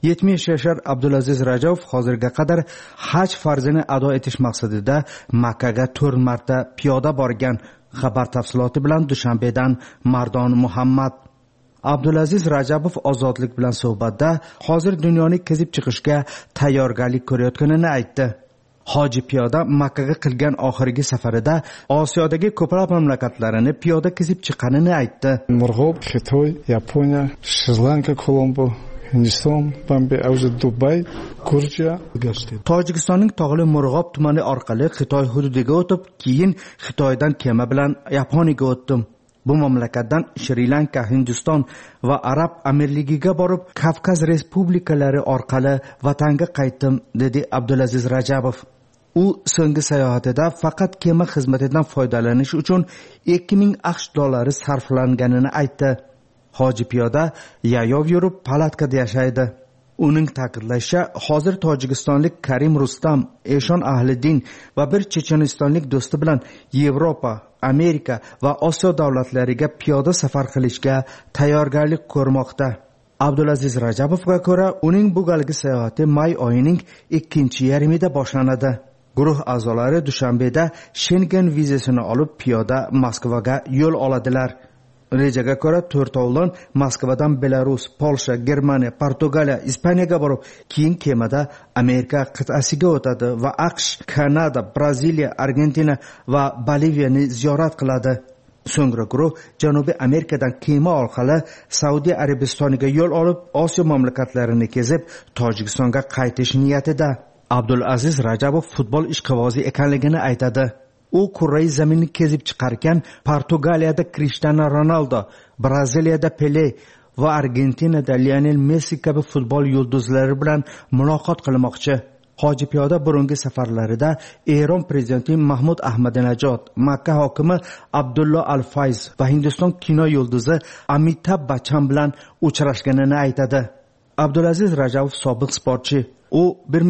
70 yashar Abdulaziz Rajabov hozirga qadar haj farzini ado etish maqsadida Makkaga 4 marta piyoda borgan. Xabar tafsiloti bilan Dushanbedan Mardon Muhammad. Abdulaziz Rajabov Ozodlik bilan suhbatda hozir dunyoni kezib chiqishga tayyorgarlik ko'rayotganini aytdi. Hoji piyoda Makkaga qilgan oxirgi safarida Osiyodagi ko'plab mamlakatlarini piyoda kezib chiqqanini aytdi. Murg'ob, Xitoy, Yaponiya, Shri-Lanka, Kolombo, Hindiston, Bombay, Dubay, Gruziya. Tojikistonning tog'li Murg'ob tumani orqali Xitoy hududiga o'tib, keyin Xitoydan kema bilan Yaponiyaga o'tdim. Bu mamlakatdan Shri-Lanka, Hindiston va Arab Amirligiga borib, Kavkaz respublikalari orqali vatanga qaytdim, dedi Abdulaziz Rajabov. U so'nggi sayohatida faqat kema xizmatidan foydalanish uchun 2000 AQSh dollari sarflanganini aytdi. Hoji piyoda yayov yurib palatkada yashaydi. Uning ta'kidlashicha, hozir tojikistonlik Karim Rustam, Eshon Ahliddin va bir chechenistonlik do'sti bilan Yevropa, Amerika va Osiyo davlatlariga piyoda safar qilishga tayyorgarlik ko'rmoqda. Abdulaziz Rajabovga ko'ra, uning bu galgi sayohati may oyining 2-yarmida boshlanadi. Guruh a'zolari Dushanbeda Schengen vizasini olib piyoda Moskvaga yo'l oladilar. Rejaga ko'ra 4-ovlon Moskvadan Belarus, Polsha, Germaniya, Portugaliya, Ispaniyaga borib, keyin kemada Amerika qit'asiga o'tadi va AQSh, Kanada, Braziliya, Argentina va Boliviyani ziyorat qiladi. So'ngra guruh Janubiy Amerikadan kema orqali Saudiya Arabistoniga yo'l olib, Osiyo mamlakatlarini kezib, Tojikistonga qaytish niyatida. Abdulaziz Rajabov futbol ishqibozi ekanligini aytadi. U kurrai zaminni kezib chiqarkan Portugaliyada Cristiano Ronaldo, Braziliyada Pele va Argentinada Lionel Messi kabi futbol yulduzlari bilan muloqot qilmoqchi. Hoji piyoda burungi safarlarida Eron prezidenti Mahmud Ahmadinajod, Makka hokimi Abdullo Al-Fayz va Hindiston kino yulduzi Amitabh Bachchan bilan uchrashganini aytadi. Abdulaziz Rajabov sobiq sportchi. U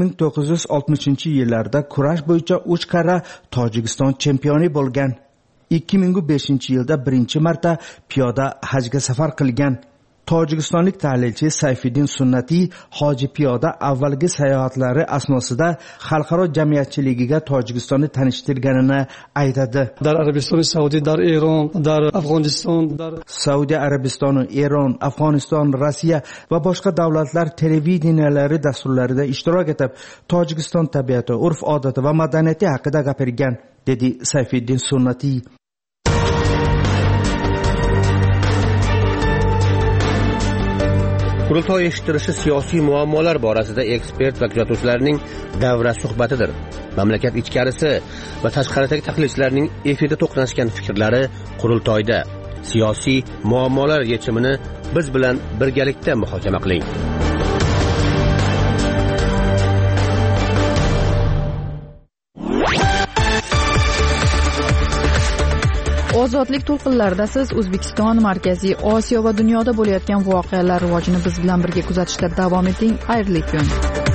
1960-yillarda kurash bo'yicha 3 karra Tojikiston chempioni bo'lgan. 2005-yilda birinchi marta piyoda hajga safar qilgan. Tojikistonlik tahlilchi Sayfiddin Sunnatiy Hoji piyoda avvalgi sayohatlari asnosida xalqaro jamiyatchiligiga Tojikistonni tanishtirganini aytadi. Dar Arabiston, Saudiya, dar Eron, dar Afg'oniston, dar Saudiya Arabistoni, Eron, Afg'oniston, Rossiya va boshqa davlatlar televideniyalari dasturlarida ishtirok etib, Tojikiston tabiati, urf-odati va madaniyati haqida gapirgan, dedi Sayfiddin Sunnatiy. Qurultoy eshittirishi siyosiy muammolar borasida ekspert va kuzatuvchilarning davra suhbatidir. Mamlakat ichkarisi va tashqaridagi tahlilchilarning efirda to'qnashgan fikrlari qurultoyda. siyosiy muammolar yechimini biz bilan birgalikda muhokama qiling. Ozodlik to'lqinlarida siz O'zbekiston, Markaziy Osiyo va dunyoda bo'layotgan voqealar rivojini biz bilan birga kuzatishda davom eting. Xayrli kun.